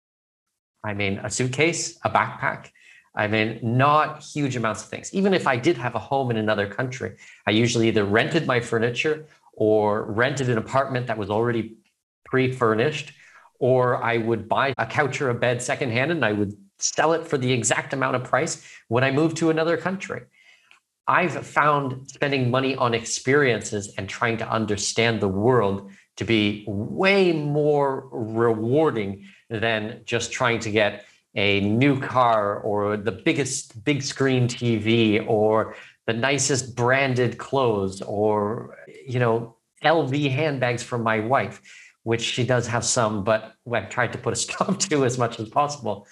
a suitcase, a backpack. Not huge amounts of things. Even if I did have a home in another country, I usually either rented my furniture or rented an apartment that was already pre-furnished, or I would buy a couch or a bed secondhand and I would sell it for the exact amount of price when I moved to another country. I've found spending money on experiences and trying to understand the world to be way more rewarding than just trying to get a new car or the biggest big screen TV or the nicest branded clothes or, LV handbags from my wife, which she does have some, but I've tried to put a stop to as much as possible.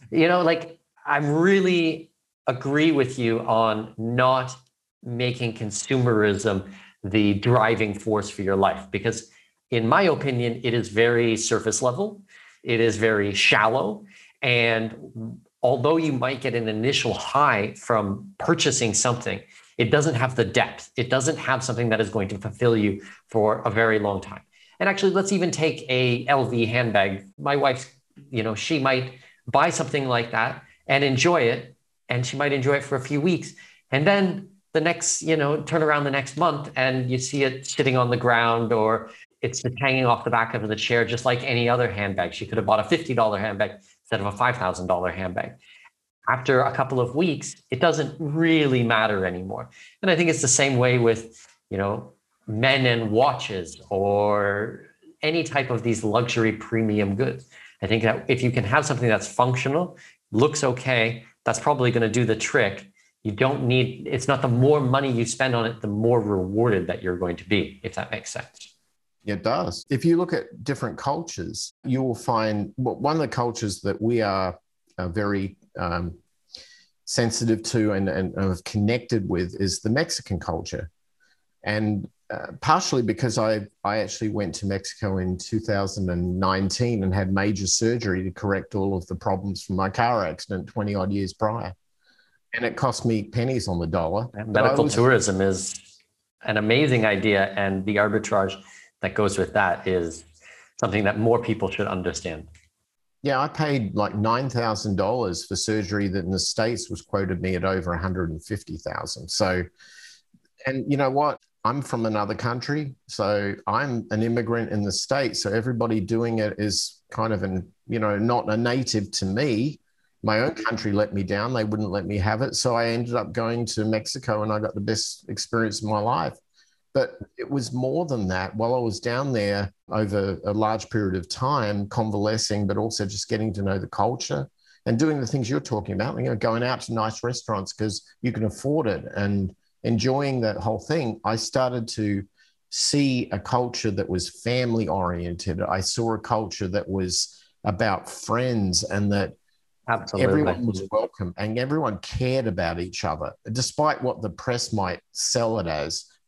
I'm really agree with you on not making consumerism the driving force for your life, because in my opinion, it is very surface level. It is very shallow. And although you might get an initial high from purchasing something, it doesn't have the depth. It doesn't have something that is going to fulfill you for a very long time. And actually, let's even take a LV handbag. My wife, she might buy something like that and enjoy it. And she might enjoy it for a few weeks. And then the next, turn around the next month and you see it sitting on the ground, or it's just hanging off the back of the chair, just like any other handbag. She could have bought a $50 handbag instead of a $5,000 handbag. After a couple of weeks, it doesn't really matter anymore. And I think it's the same way with, men and watches or any type of these luxury premium goods. I think that if you can have something that's functional, looks okay, that's probably going to do the trick. You don't need, it's not the more money you spend on it, the more rewarded that you're going to be, if that makes sense. It does. If you look at different cultures, you will find one of the cultures that we are very sensitive to and have connected with is the Mexican culture. And partially because I actually went to Mexico in 2019 and had major surgery to correct all of the problems from my car accident 20 odd years prior. And it cost me pennies on the dollar. Medical tourism is an amazing idea. And the arbitrage that goes with that is something that more people should understand. Yeah, I paid like $9,000 for surgery that in the States was quoted me at over $150,000. So, and you know what? I'm from another country, so I'm an immigrant in the States. So everybody doing it is kind of not a native to me. My own country let me down. They wouldn't let me have it. So I ended up going to Mexico and I got the best experience of my life. But it was more than that. While I was down there over a large period of time, convalescing, but also just getting to know the culture and doing the things you're talking about, going out to nice restaurants because you can afford it and enjoying that whole thing, I started to see a culture that was family oriented. I saw a culture that was about friends and that Absolutely. Everyone was welcome and everyone cared about each other, despite what the press might sell it as.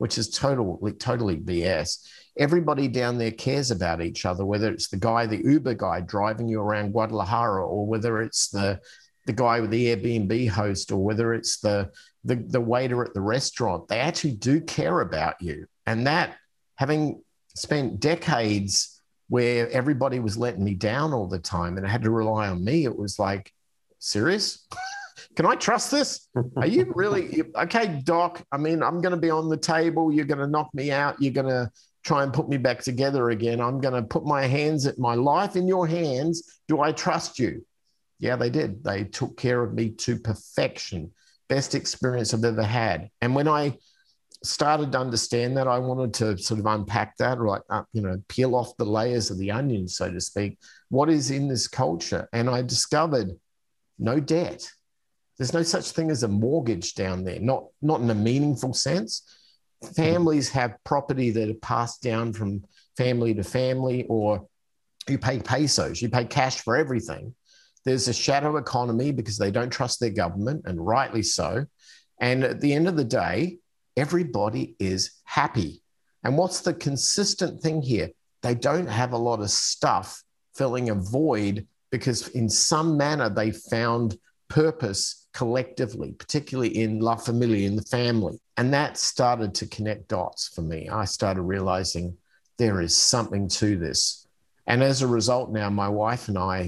which is totally BS. Everybody down there cares about each other, whether it's the Uber guy driving you around Guadalajara, or whether it's the guy with the Airbnb host, or whether it's the waiter at the restaurant. They actually do care about you. And that, having spent decades where everybody was letting me down all the time and I had to rely on me, it was like, serious? Can I trust this? Are you really? Okay, Doc, I mean, I'm going to be on the table. You're going to knock me out. You're going to try and put me back together again. I'm going to put my life in your hands. Do I trust you? Yeah, they did. They took care of me to perfection. Best experience I've ever had. And when I started to understand that, I wanted to sort of unpack that, or like, peel off the layers of the onion, so to speak. What is in this culture? And I discovered no debt. There's no such thing as a mortgage down there, not in a meaningful sense. Families have property that are passed down from family to family, or you pay pesos, you pay cash for everything. There's a shadow economy because they don't trust their government, and rightly so. And at the end of the day, everybody is happy. And what's the consistent thing here? They don't have a lot of stuff filling a void, because in some manner they found purpose collectively, particularly in La Familia, in the family. And that started to connect dots for me. I started realizing there is something to this. And as a result, now my wife and I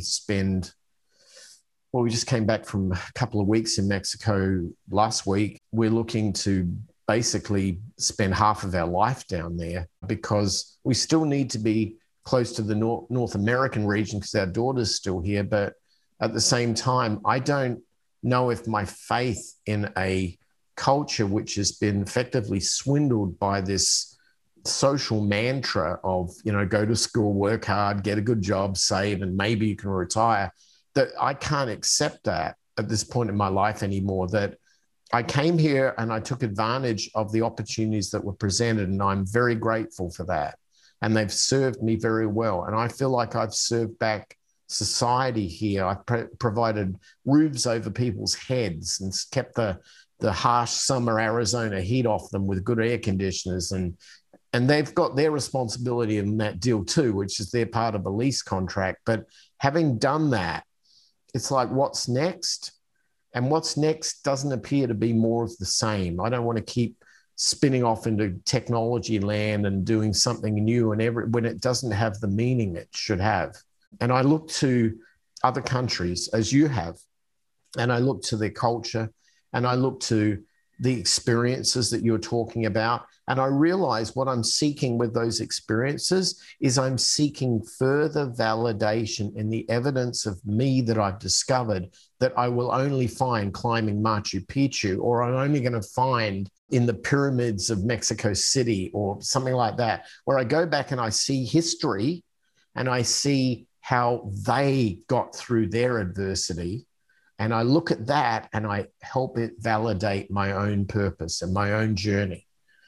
we just came back from a couple of weeks in Mexico last week. We're looking to basically spend half of our life down there, because we still need to be close to the North American region because our daughter's still here. But at the same time, I don't know if my faith in a culture which has been effectively swindled by this social mantra of, go to school, work hard, get a good job, save, and maybe you can retire, that I can't accept that at this point in my life anymore. That I came here and I took advantage of the opportunities that were presented, and I'm very grateful for that. And they've served me very well. And I feel like I've served back society here. I've provided roofs over people's heads and kept the harsh summer Arizona heat off them with good air conditioners. And they've got their responsibility in that deal too, which is they're part of a lease contract. But having done that, it's like, what's next? And what's next doesn't appear to be more of the same. I don't want to keep spinning off into technology land and doing something new when it doesn't have the meaning it should have. And I look to other countries, as you have, and I look to their culture, and I look to the experiences that you're talking about. And I realize what I'm seeking with those experiences is I'm seeking further validation in the evidence of me that I've discovered that I will only find climbing Machu Picchu, or I'm only going to find in the pyramids of Mexico City or something like that, where I go back and I see history and I see how they got through their adversity. And I look at that and I help it validate my own purpose and my own journey.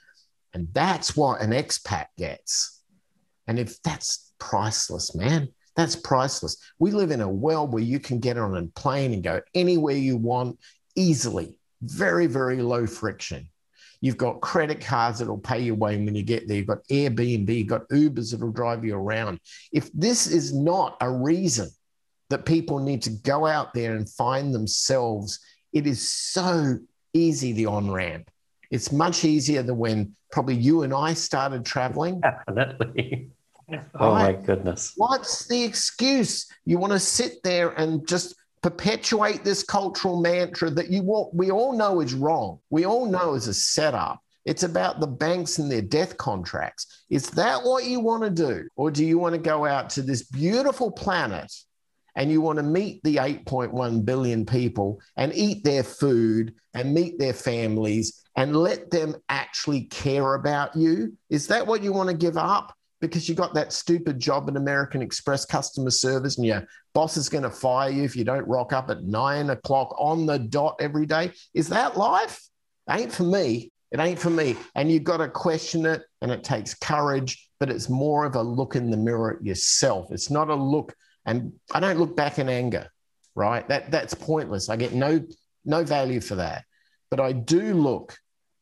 And that's what an expat gets. And if that's priceless, man, that's priceless. We live in a world where you can get on a plane and go anywhere you want easily, very, very low friction. You've got credit cards that'll pay your way when you get there. You've got Airbnb, you've got Ubers that'll drive you around. If this is not a reason that people need to go out there and find themselves, it is so easy, the on-ramp. It's much easier than when probably you and I started traveling. Definitely. Oh, my goodness. What's the excuse? You want to sit there and just perpetuate this cultural mantra that we all know is wrong. We all know is a setup. It's about the banks and their death contracts. Is that what you want to do? Or do you want to go out to this beautiful planet and you want to meet the 8.1 billion people and eat their food and meet their families and let them actually care about you? Is that what you want to give up? Because you got that stupid job at American Express customer service and your boss is going to fire you if you don't rock up at 9 o'clock on the dot every day. Is that life? It ain't for me. It ain't for me. And you've got to question it, and it takes courage, but it's more of a look in the mirror at yourself. It's not a look, and I don't look back in anger, right? That's pointless. I get no value for that. But I do look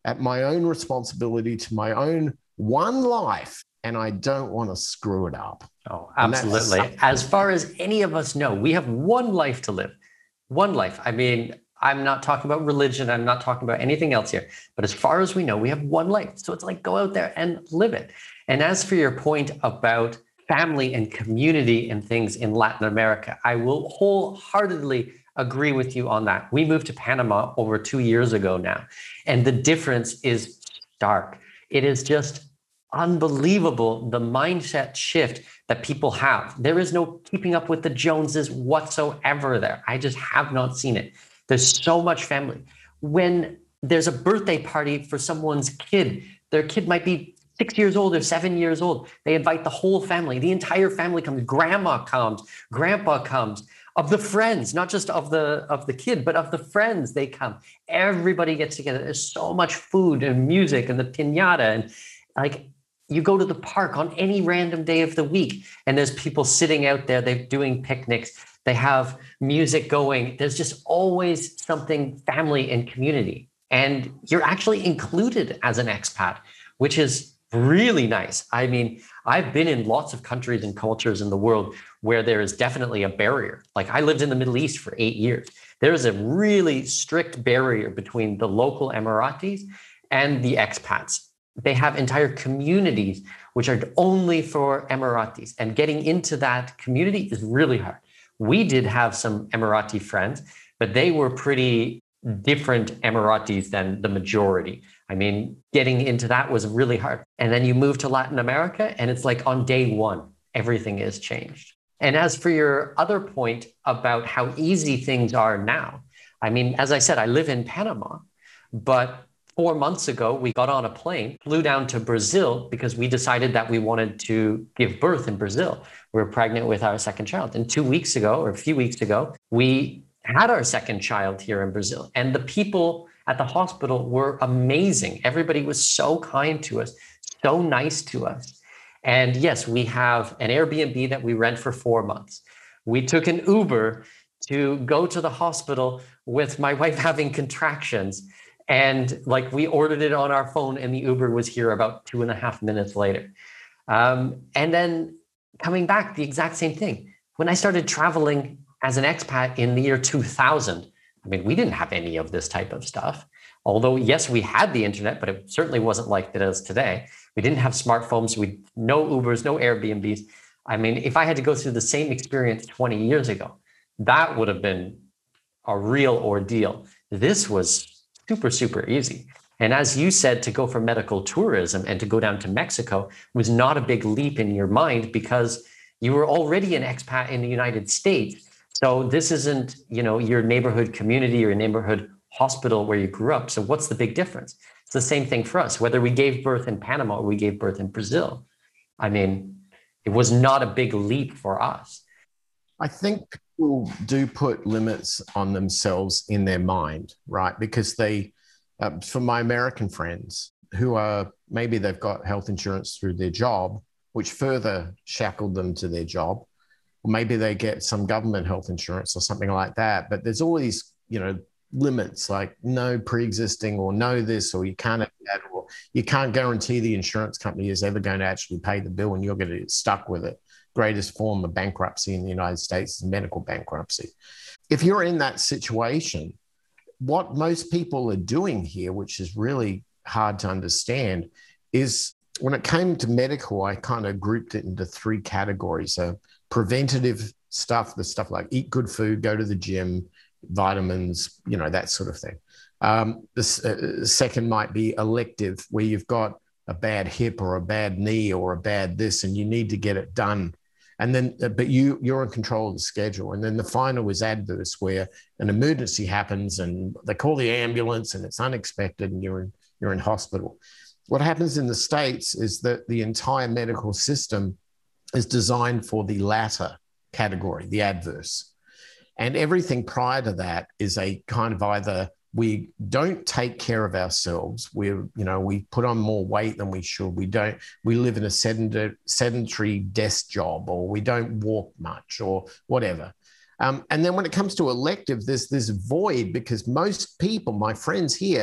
at my own responsibility to my own one life, and I don't want to screw it up. Oh, absolutely. As far as any of us know, we have one life to live. One life. I mean, I'm not talking about religion. I'm not talking about anything else here. But as far as we know, we have one life. So it's like, go out there and live it. And as for your point about family and community and things in Latin America, I will wholeheartedly agree with you on that. We moved to Panama over 2 years ago now, and the difference is stark. It is just unbelievable, the mindset shift that people have. There is no keeping up with the Joneses whatsoever there. I just have not seen it. There's so much family. When there's a birthday party for someone's kid, their kid might be 6 years old or 7 years old. They invite the whole family. The entire family comes. Grandma comes. Grandpa comes. Of the friends, not just of the kid, but of the friends, they come. Everybody gets together. There's so much food and music and the piñata. And like, you go to the park on any random day of the week, and there's people sitting out there. They're doing picnics. They have music going. There's just always something family and community. And you're actually included as an expat, which is really nice. I mean, I've been in lots of countries and cultures in the world where there is definitely a barrier. Like, I lived in the Middle East for 8 years. There is a really strict barrier between the local Emiratis and the expats. They have entire communities which are only for Emiratis, and getting into that community is really hard. We did have some Emirati friends, but they were pretty different Emiratis than the majority. I mean, getting into that was really hard. And then you move to Latin America, and it's like on day one, everything is changed. And as for your other point about how easy things are now, I mean, as I said, I live in Panama, but 4 months ago, we got on a plane, flew down to Brazil because we decided that we wanted to give birth in Brazil. We were pregnant with our second child. And 2 weeks ago, or a few weeks ago, we had our second child here in Brazil. And the people at the hospital were amazing. Everybody was so kind to us, so nice to us. And yes, we have an Airbnb that we rent for 4 months. We took an Uber to go to the hospital with my wife having contractions. And like, we ordered it on our phone, and the Uber was here about 2.5 minutes later. And then coming back, the exact same thing. When I started traveling as an expat in the year 2000, I mean, we didn't have any of this type of stuff. Although, yes, we had the internet, but it certainly wasn't like it is today. We didn't have smartphones. No Ubers, no Airbnbs. I mean, if I had to go through the same experience 20 years ago, that would have been a real ordeal. This was super, super easy. And as you said, to go for medical tourism and to go down to Mexico was not a big leap in your mind because you were already an expat in the United States. So this isn't, your neighborhood community or your neighborhood hospital where you grew up. So what's the big difference? It's the same thing for us, whether we gave birth in Panama or we gave birth in Brazil. I mean, it was not a big leap for us. I think people do put limits on themselves in their mind, right? Because they, for my American friends who are, maybe they've got health insurance through their job, which further shackled them to their job. Or maybe they get some government health insurance or something like that. But there's all these, limits, like no pre-existing or no this, or you can't have that, or you can't guarantee the insurance company is ever going to actually pay the bill and you're going to get stuck with it. Greatest form of bankruptcy in the United States is medical bankruptcy. If you're in that situation, what most people are doing here, which is really hard to understand, is when it came to medical, I kind of grouped it into 3 categories. So preventative stuff, the stuff like eat good food, go to the gym, vitamins, that sort of thing. The second might be elective, where you've got a bad hip or a bad knee or a bad this, and you need to get it done. And then, but you're in control of the schedule. And then the final is adverse, where an emergency happens and they call the ambulance and it's unexpected and you're in hospital. What happens in the States is that the entire medical system is designed for the latter category, the adverse. And everything prior to that is a kind of either we don't take care of ourselves, we put on more weight than we should, we live in a sedentary desk job, or we don't walk much, or whatever. And then when it comes to elective, there's this void, because most people, my friends here,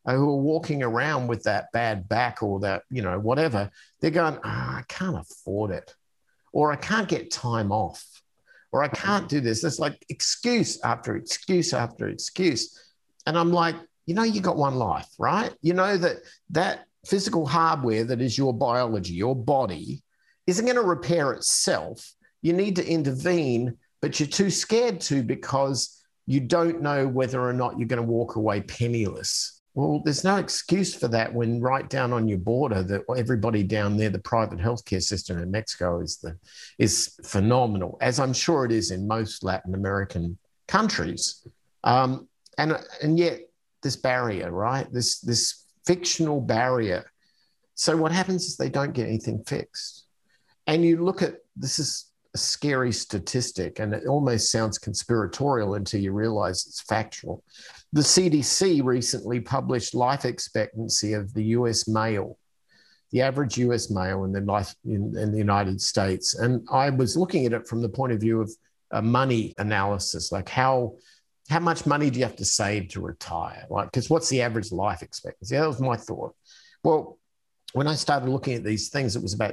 who are walking around with that bad back or that, whatever, they're going, I can't afford it, or I can't get time off, or I can't do this. It's like excuse after excuse after excuse. And I'm like, you got one life, right? You know that physical hardware that is your biology, your body, isn't going to repair itself. You need to intervene, but you're too scared to because you don't know whether or not you're going to walk away penniless. Well, there's no excuse for that when right down on your border, that everybody down there, the private healthcare system in Mexico is phenomenal, as I'm sure it is in most Latin American countries. And yet this barrier, right? This fictional barrier. So what happens is they don't get anything fixed. And you look at, this is a scary statistic, and it almost sounds conspiratorial until you realize it's factual. The CDC recently published life expectancy of the US male, the average US male in the United States. And I was looking at it from the point of view of a money analysis, like how much money do you have to save to retire? Like, because what's the average life expectancy? That was my thought. Well, when I started looking at these things, it was about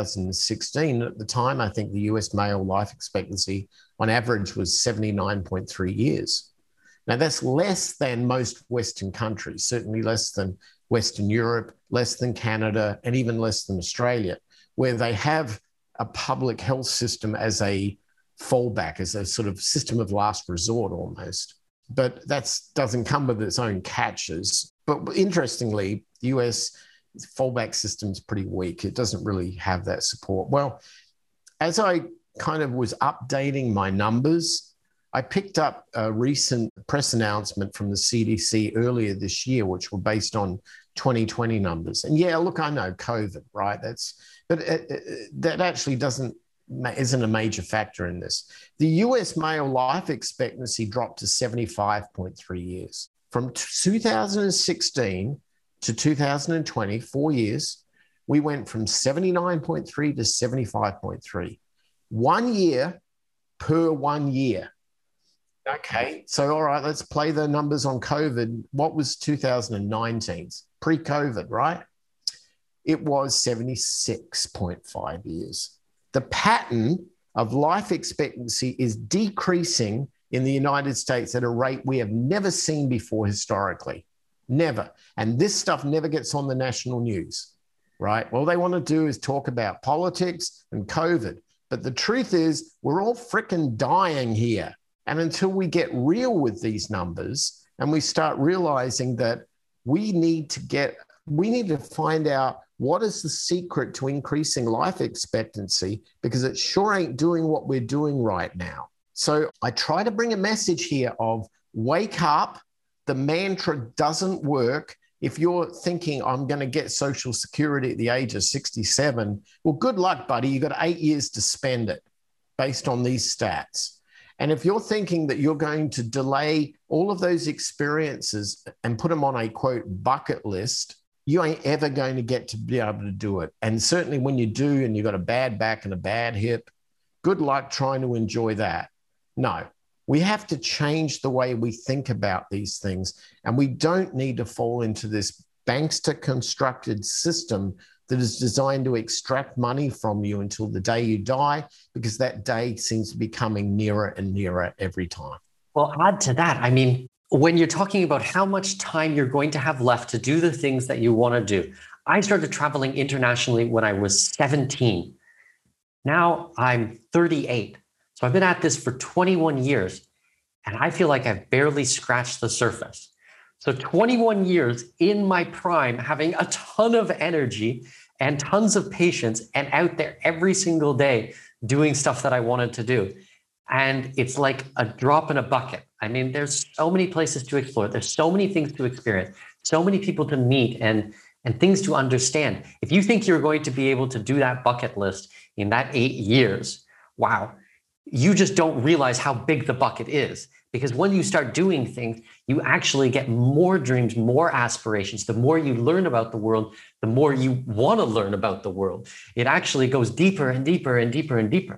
2016. At the time, I think the US male life expectancy on average was 79.3 years. Now, that's less than most Western countries, certainly less than Western Europe, less than Canada, and even less than Australia, where they have a public health system as a fallback, as a sort of system of last resort almost. But that doesn't come with its own catches. But interestingly, the US fallback system is pretty weak. It doesn't really have that support. Well, as I kind of was updating my numbers, I picked up a recent press announcement from the CDC earlier this year, which were based on 2020 numbers. And yeah, look, I know COVID, right? That actually isn't a major factor in this. The US male life expectancy dropped to 75.3 years. From 2016 to 2020, 4 years, we went from 79.3 to 75.3. 1 year per 1 year. Okay, so all right, let's play the numbers on COVID. What was 2019? Pre-COVID, right? It was 76.5 years. The pattern of life expectancy is decreasing in the United States at a rate we have never seen before historically. Never. And this stuff never gets on the national news, right? All they want to do is talk about politics and COVID. But the truth is, we're all frickin' dying here. And until we get real with these numbers and we start realizing that we need to find out what is the secret to increasing life expectancy, because it sure ain't doing what we're doing right now. So I try to bring a message here of wake up. The mantra doesn't work. If you're thinking I'm going to get Social Security at the age of 67, well, good luck, buddy. You've got 8 years to spend it based on these stats. And if you're thinking that you're going to delay all of those experiences and put them on a, quote, bucket list, you ain't ever going to get to be able to do it. And certainly when you do and you've got a bad back and a bad hip, good luck trying to enjoy that. No, we have to change the way we think about these things. And we don't need to fall into this bankster-constructed system that is designed to extract money from you until the day you die, because that day seems to be coming nearer and nearer every time. Well, add to that, I mean, when you're talking about how much time you're going to have left to do the things that you want to do, I started traveling internationally when I was 17. Now I'm 38. So I've been at this for 21 years, and I feel like I've barely scratched the surface. So 21 years in my prime, having a ton of energy and tons of patience and out there every single day doing stuff that I wanted to do. And it's like a drop in a bucket. I mean, there's so many places to explore. There's so many things to experience, so many people to meet and things to understand. If you think you're going to be able to do that bucket list in that 8 years, wow, you just don't realize how big the bucket is. Because when you start doing things, you actually get more dreams, more aspirations. The more you learn about the world, the more you want to learn about the world. It actually goes deeper and deeper and deeper and deeper.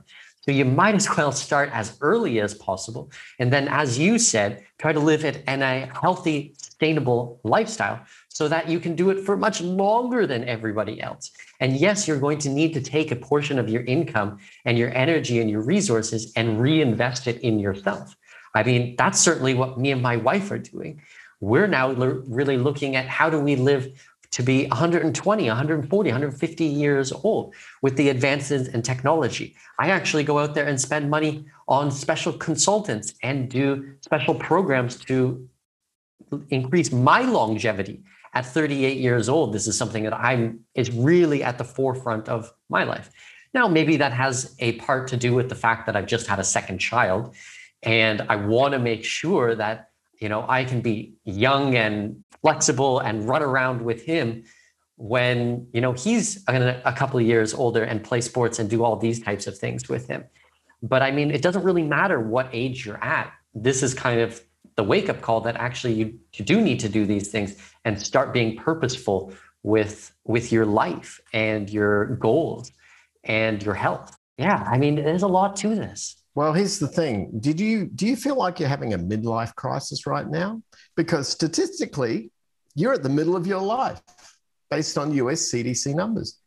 So you might as well start as early as possible. And then, as you said, try to live it in a healthy, sustainable lifestyle so that you can do it for much longer than everybody else. And yes, you're going to need to take a portion of your income and your energy and your resources and reinvest it in yourself. I mean, that's certainly what me and my wife are doing. We're now really looking at how do we live to be 120, 140, 150 years old with the advances in technology. I actually go out there and spend money on special consultants and do special programs to increase my longevity at 38 years old. This is something that is really at the forefront of my life. Now, maybe that has a part to do with the fact that I've just had a second child, and I want to make sure that I can be young and flexible and run around with him when, he's a couple of years older and play sports and do all these types of things with him. But I mean, it doesn't really matter what age you're at. This is kind of the wake-up call that actually you do need to do these things and start being purposeful with your life and your goals and your health. Yeah, I mean, there's a lot to this. Well, here's the thing. Do you feel like you're having a midlife crisis right now? Because statistically, you're at the middle of your life based on US CDC numbers.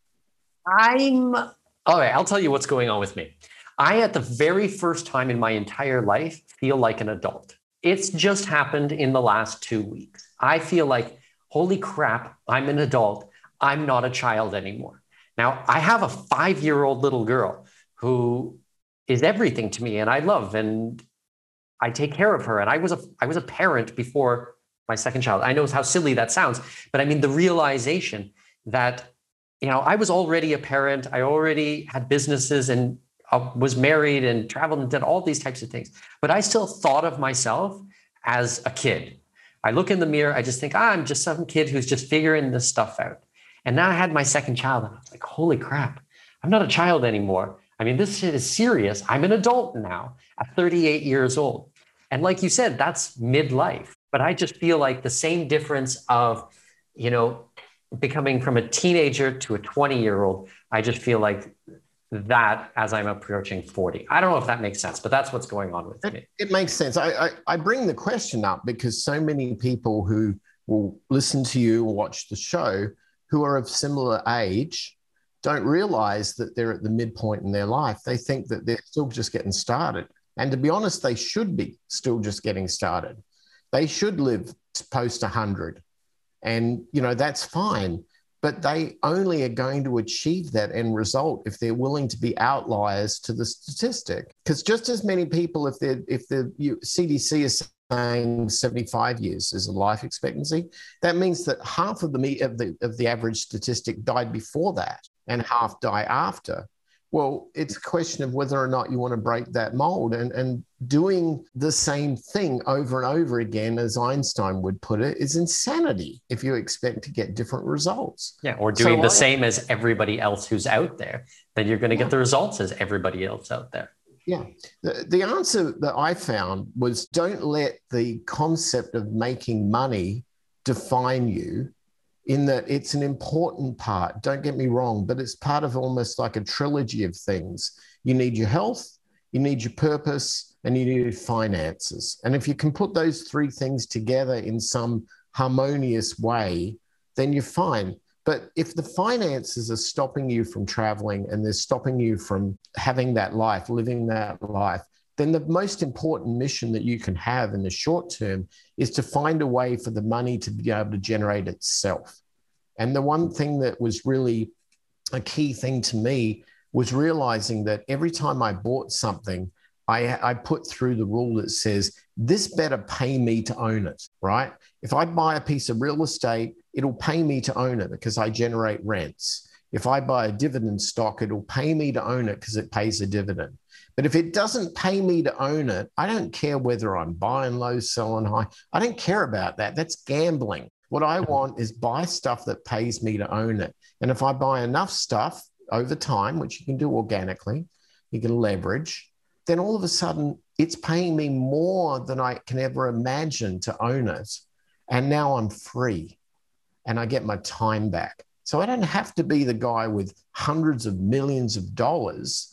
All right, I'll tell you what's going on with me. I, at the very first time in my entire life, feel like an adult. It's just happened in the last 2 weeks. I feel like, holy crap, I'm an adult. I'm not a child anymore. Now, I have a 5-year-old little girl who is everything to me and I love, and I take care of her. And I was a parent before my second child. I know how silly that sounds, but I mean, the realization that, I was already a parent. I already had businesses and was married and traveled and did all these types of things, but I still thought of myself as a kid. I look in the mirror, I just think, I'm just some kid who's just figuring this stuff out. And now I had my second child and I was like, holy crap, I'm not a child anymore. I mean, this shit is serious. I'm an adult now at 38 years old. And like you said, that's midlife. But I just feel like the same difference of, becoming from a teenager to a 20-year-old, I just feel like that as I'm approaching 40. I don't know if that makes sense, but that's what's going on with me. It makes sense. I bring the question up because so many people who will listen to you or watch the show who are of similar age don't realize that they're at the midpoint in their life. They think that they're still just getting started. And to be honest, they should be still just getting started. They should live post 100. And, that's fine. But they only are going to achieve that end result if they're willing to be outliers to the statistic. Because just as many people, if the CDC is saying 75 years is a life expectancy, that means that half of the average statistic died before that and half die after. Well, it's a question of whether or not you want to break that mold, and doing the same thing over and over again, as Einstein would put it, is insanity if you expect to get different results. Yeah, or doing the same as everybody else who's out there, then you're going to get the results as everybody else out there. Yeah. The answer that I found was, don't let the concept of making money define you, in that it's an important part, don't get me wrong, but it's part of almost like a trilogy of things. You need your health, you need your purpose, and you need finances. And if you can put those three things together in some harmonious way, then you're fine. But if the finances are stopping you from traveling and they're stopping you from having that life, living that life, then the most important mission that you can have in the short term is to find a way for the money to be able to generate itself. And the one thing that was really a key thing to me was realizing that every time I bought something, I put through the rule that says, this better pay me to own it, right? If I buy a piece of real estate, it'll pay me to own it because I generate rents. If I buy a dividend stock, it'll pay me to own it because it pays a dividend. But if it doesn't pay me to own it, I don't care whether I'm buying low, selling high. I don't care about that. That's gambling. What I want is buy stuff that pays me to own it. And if I buy enough stuff over time, which you can do organically, you can leverage, then all of a sudden it's paying me more than I can ever imagine to own it. And now I'm free and I get my time back. So I don't have to be the guy with hundreds of millions of dollars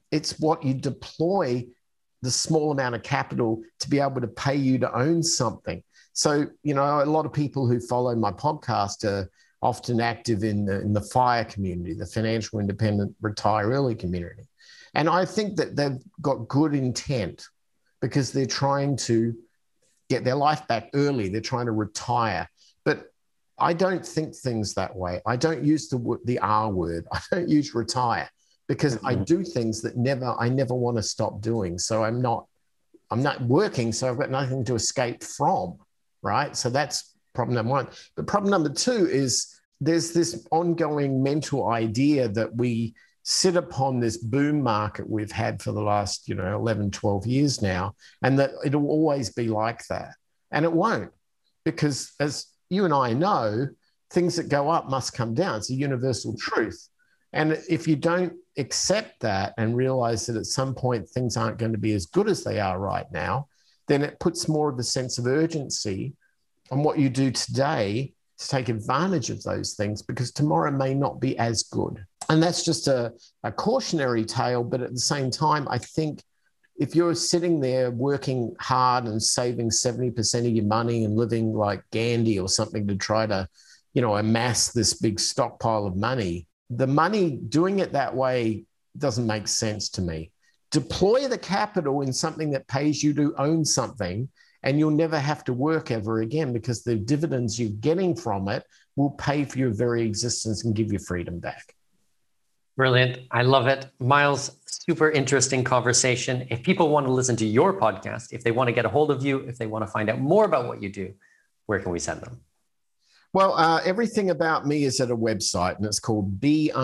It's what you deploy the small amount of capital to be able to pay you to own something. So, a lot of people who follow my podcast are often active in the FIRE community, the financial independent retire early community. And I think that they've got good intent because they're trying to get their life back early. They're trying to retire. But I don't think things that way. I don't use the R word. I don't use retire because I do things that I never want to stop doing. So I'm not working, so I've got nothing to escape from, right? So that's problem number one. But problem number two is there's this ongoing mental idea that we sit upon this boom market we've had for the last, 11, 12 years now, and that it'll always be like that. And it won't, because as you and I know, things that go up must come down. It's a universal truth. And if you don't accept that and realize that at some point things aren't going to be as good as they are right now, then it puts more of a sense of urgency on what you do today to take advantage of those things, because tomorrow may not be as good. And that's just a cautionary tale. But at the same time, I think if you're sitting there working hard and saving 70% of your money and living like Gandhi or something to try to, amass this big stockpile of money, the money doing it that way doesn't make sense to me. Deploy the capital in something that pays you to own something, and you'll never have to work ever again, because the dividends you're getting from it will pay for your very existence and give you freedom back. Brilliant. I love it. Miles, super interesting conversation. If people want to listen to your podcast, if they want to get a hold of you, if they want to find out more about what you do, where can we send them? Well, everything about me is at a website, and it's called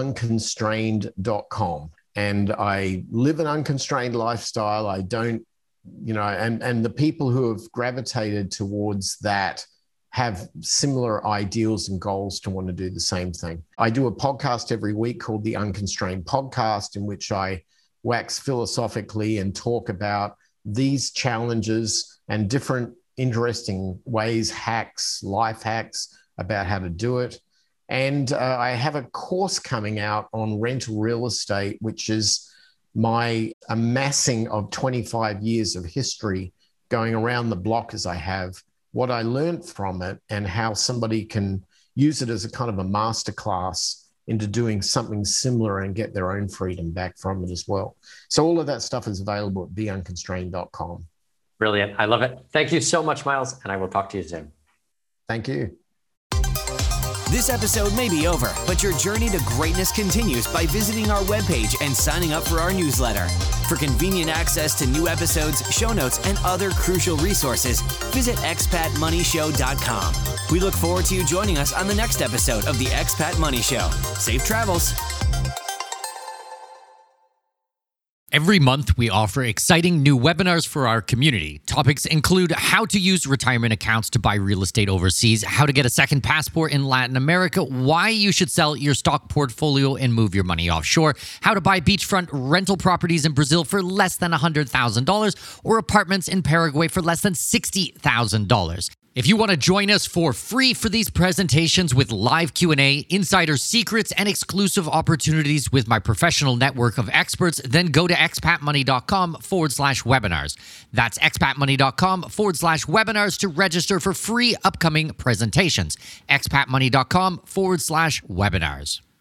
beunconstrained.com. And I live an unconstrained lifestyle. I don't, and the people who have gravitated towards that have similar ideals and goals to want to do the same thing. I do a podcast every week called the Unconstrained Podcast, in which I wax philosophically and talk about these challenges and different interesting ways, hacks, life hacks about how to do it. And I have a course coming out on rental real estate, which is my amassing of 25 years of history, going around the block as I have, what I learned from it, and how somebody can use it as a kind of a masterclass into doing something similar and get their own freedom back from it as well. So all of that stuff is available at beunconstrained.com. Brilliant. I love it. Thank you so much, Miles, and I will talk to you soon. Thank you. This episode may be over, but your journey to greatness continues by visiting our webpage and signing up for our newsletter. For convenient access to new episodes, show notes, and other crucial resources, visit expatmoneyshow.com. We look forward to you joining us on the next episode of the Expat Money Show. Safe travels. Every month, we offer exciting new webinars for our community. Topics include how to use retirement accounts to buy real estate overseas, how to get a second passport in Latin America, why you should sell your stock portfolio and move your money offshore, how to buy beachfront rental properties in Brazil for less than $100,000, or apartments in Paraguay for less than $60,000. If you want to join us for free for these presentations with live Q&A, insider secrets, and exclusive opportunities with my professional network of experts, then go to expatmoney.com/webinars. That's expatmoney.com/webinars to register for free upcoming presentations. expatmoney.com/webinars.